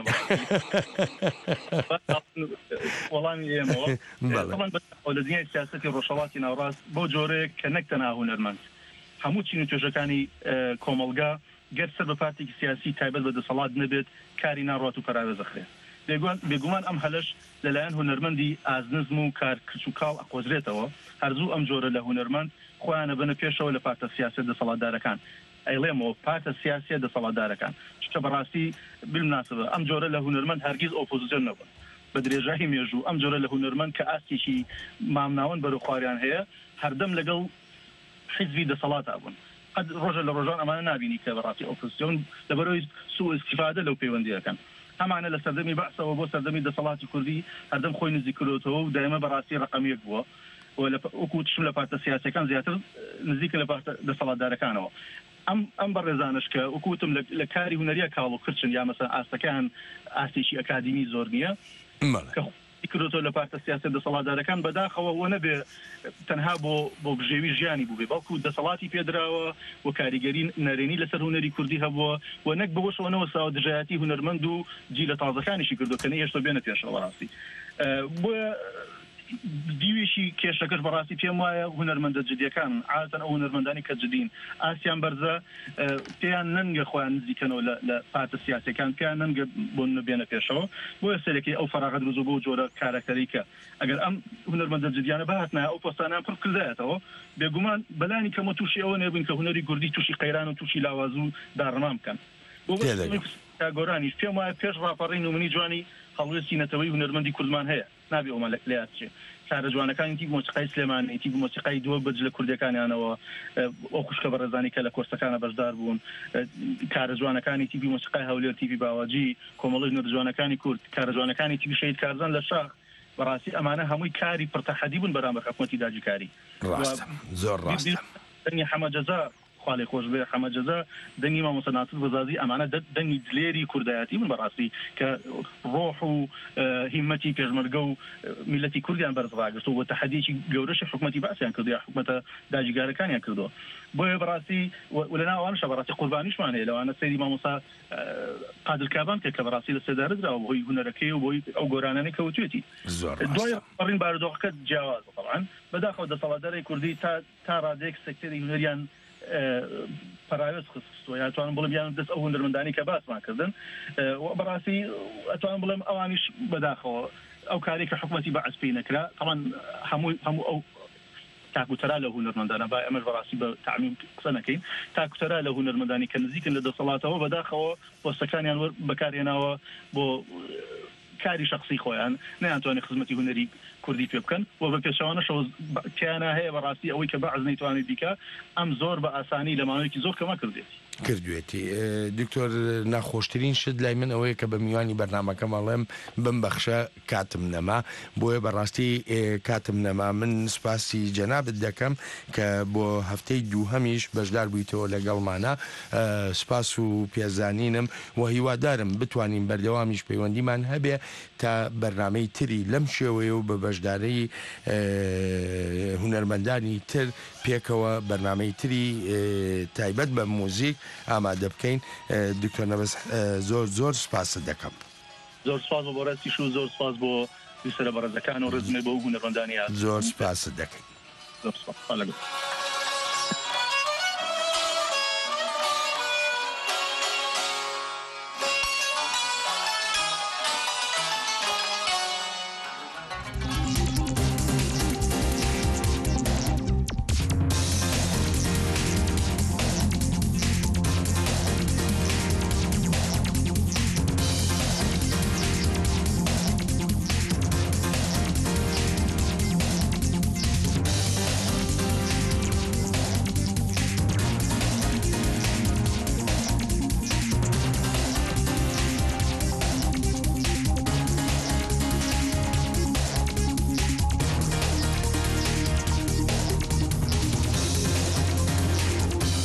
والله طبعا ولدنيا السياسة الرشوات نوراس بوجوري كنكتنا هنرمند همو تشينو توجكاني كوملغا قد سبب بارتي سياسي تايبت بدا صلاة نبت كاري نارواتو كراوي زخري بيقومان ام هلش للان هنرمندي از نزمو كار كشوكاو اقوزريتوا هرزو ام جورة لهنرمند خوانە بنە پێشەوە لە پارتە سیاسی دەسەڵاتدارەکان ئەیڵێمەوە پارتە سیاسی دەسەڵاتدارەکان چکە بەڕاستی بالمناسبە ئەم جۆرە لە هونەرمەند هەرگیز ئۆپۆزیسیۆن نەبوون بە درێژایی مێژوو ئەم جۆرە لە هونەرمەند کە ئاستێکی مامناوەن بەرەو خواریان هەیە هەردەم لەگەڵ حیزبی دەسەڵاتە بوون قەد ڕۆژە لە ڕۆژان ئەمانە نابینی کە بەڕاستی ئۆپۆزیسیۆن لەبەرەوەی سوء استیفادە لەو پەیوەندیەکان هەمانە لە سەردەمی بەعسەوە بۆ سەردەمی دەسەڵاتی کوردی هەردەم خۆی نزیک کردوتەوە و دایمە بەڕاستی ڕقەمیەک بووە وەکو تشم لە پارتە سیاسیەکان زیاتر نزیکە لە پارتە دەسەڵاتدارەکانەوە ئەم بەڕێزانش کە وەکوتم لە کاری هونەریە کاڵ و کرچن یا مەسەن ئاستەکان ئاستێکی ئەکادیمی زۆر نییە کردوتەوە لە پارتە سیاسی دەسەڵاتدارەکان بەداخەوە وە نەبێ تەنها بۆ بژێوی ژیانی بووبێ بەڵکو دەسەڵاتی پێدراوە و کاریگەری نەرێنی لەسەر هونەری کوردی هەبووە و نەک بەوەشەوەنەوە ساوە دژایەتی هونەرمەند و جی لە تازەکانیشی کردو کە هێشتا بێنە پێشەوە ڕاستی بۆیە دیویشی کێشەکەش بەڕاستی پێم وایە هونەرمەندە جدیەکان عادەتەن ئەو هونەرمەندانی کە جدین ئاسیان بەرزە پێیان نەنگە خۆیان نزیکەنەوە لە پارتە سیاسیەکان پێیان نەنگە بۆ نبێنە پێشەوە بۆیە سەرێکی ئەو فەراغەت دروست بۆ جۆرە کارەکتەری کە ئەگەر ئەم هونەرمەندە جدیانە بەهاتنایە ئەو پۆستانیان پڕ کردایەتەوە بێگومان بەلانی کەمە تووشی ئەوە نێبن کە هونەری کوردی تووشی قەیران و تووشی لاوازوو داڕەمان بکەن بۆ گۆرانیش پێم وایە پێش ڕاپەڕی نمونی جوانی هەڵوێستی نەتەوەی هونەرمەندی کوردمان هەیە نابێ ئەومە لەیاد چێ کارە جوانەکانی تیپ مۆسیقای سلێمانی تیپ مۆسیقای دووە بەرج لە کوردەکانیانەوە ئەو خوشکە بەڕێزانی کە لە کۆرسەکانە بەشدار بوون کارە جوانەکانی تیپی مۆسیقای هەولێر تیپی باواجی کۆمەڵی هونەر جوانەکانی کورد کارە جوانەکانی تیپی شەید کارزان لە شاخ بەڕاستی ئەمانە هەمووی کاری پڕتەحەدی بوون بەرامبەر حکومەتی داگیرکاری زۆر ڕاستە حەمە جەزا خاڵی خۆش بێ حەمە جەزا دەنگی مامۆستا ناسر بەزازی ئەمانە دەنگی دلێری کوردایەتی من بەڕاستی کە ڕۆح و هیمەتی پێشمەرگە و میلەتی کوردیان بەرزڕاگرت و تەحەدیەکی گەورەشی حکومەتی باسییان کردو یا حکومەتە داگیرکاریان کردووە بۆیە بەڕاستی لەناو ئەوانشە بەڕاستی قوربانیشمان هەیە لەوانە سەیری مامۆستا قادر کابان کرد کە بەڕاستی لە سێدارەدراوە بۆی هونەرەکەی و بۆی ئەو گۆرانانەی کەوتوێتی دوای ڕین بارودۆخەکە جیاوازە طبعاً بەداخەوە دەسەڵاتدارەی کوردی تا ڕادێک سێکتەری هونەریان پراوێز خستوە یاتوانم بڵم یان دەست ئەو هونەرمەندانی کە باسمان کردن بەڕاستی ئەتوانم بڵێم ئەوانیش بەداخەوە ئەو کاری کە حکومەتی بەعس پێی نەکرا طبعاً هەموو ئەو تاکوتەرا لە هونەرمەندانە با ئەمەش بەڕاستی بە تعمیم قسە نەکەین تاکوتەرا لە هونەرمەندانی کە نزیکن لە دەسەڵاتەوە بەداخەوە پۆستەکانیان بەکارهێناوە بۆ کاری شخصی خۆیان نەیانتوانێت خزمەتی هونەری کوردی پێ بکەن و بە پێشەوانەشەوە تیانە هەیە بەڕاستی ئەوەی کە بەعز نەیتوانێت بیکە ئەم زۆر بە ئاسانی لە ماوەیەکی زۆر کەمە کردوێتی دکتۆر ناخۆشترین شت لای من ئەوەیە کە بە میوانی بەرنامەکە مەڵێم بمبەخشە کاتم نەما بۆیە بەڕاستی کاتم نەما من سپاسی جەنابەت دەکەم کە بۆ هەفتەی دووهەمیش بەشدار بوویتەوە لەگەڵمانە سپاس و پێزانینم و هیوادارم بتوانین بەردەوامیش پەیوەندیمان هەبێ تا بەرنامەی تری لەم شێوەیە و بە بەشدارەی هونەرمەندانی تر پێکەوە بەرنامەی تری تایبەت بە موزیک ئامادە بکەین. دکتۆر نەبەز زۆر سپاست دەکەم. زۆر سپاس بۆ ڕاستیش و زۆر سپاس بۆ ویسەرە بەڕێزەکان و ڕزمێ بۆ هونەرمەندانی زۆر سپاست دەکەین. زۆر سپاس.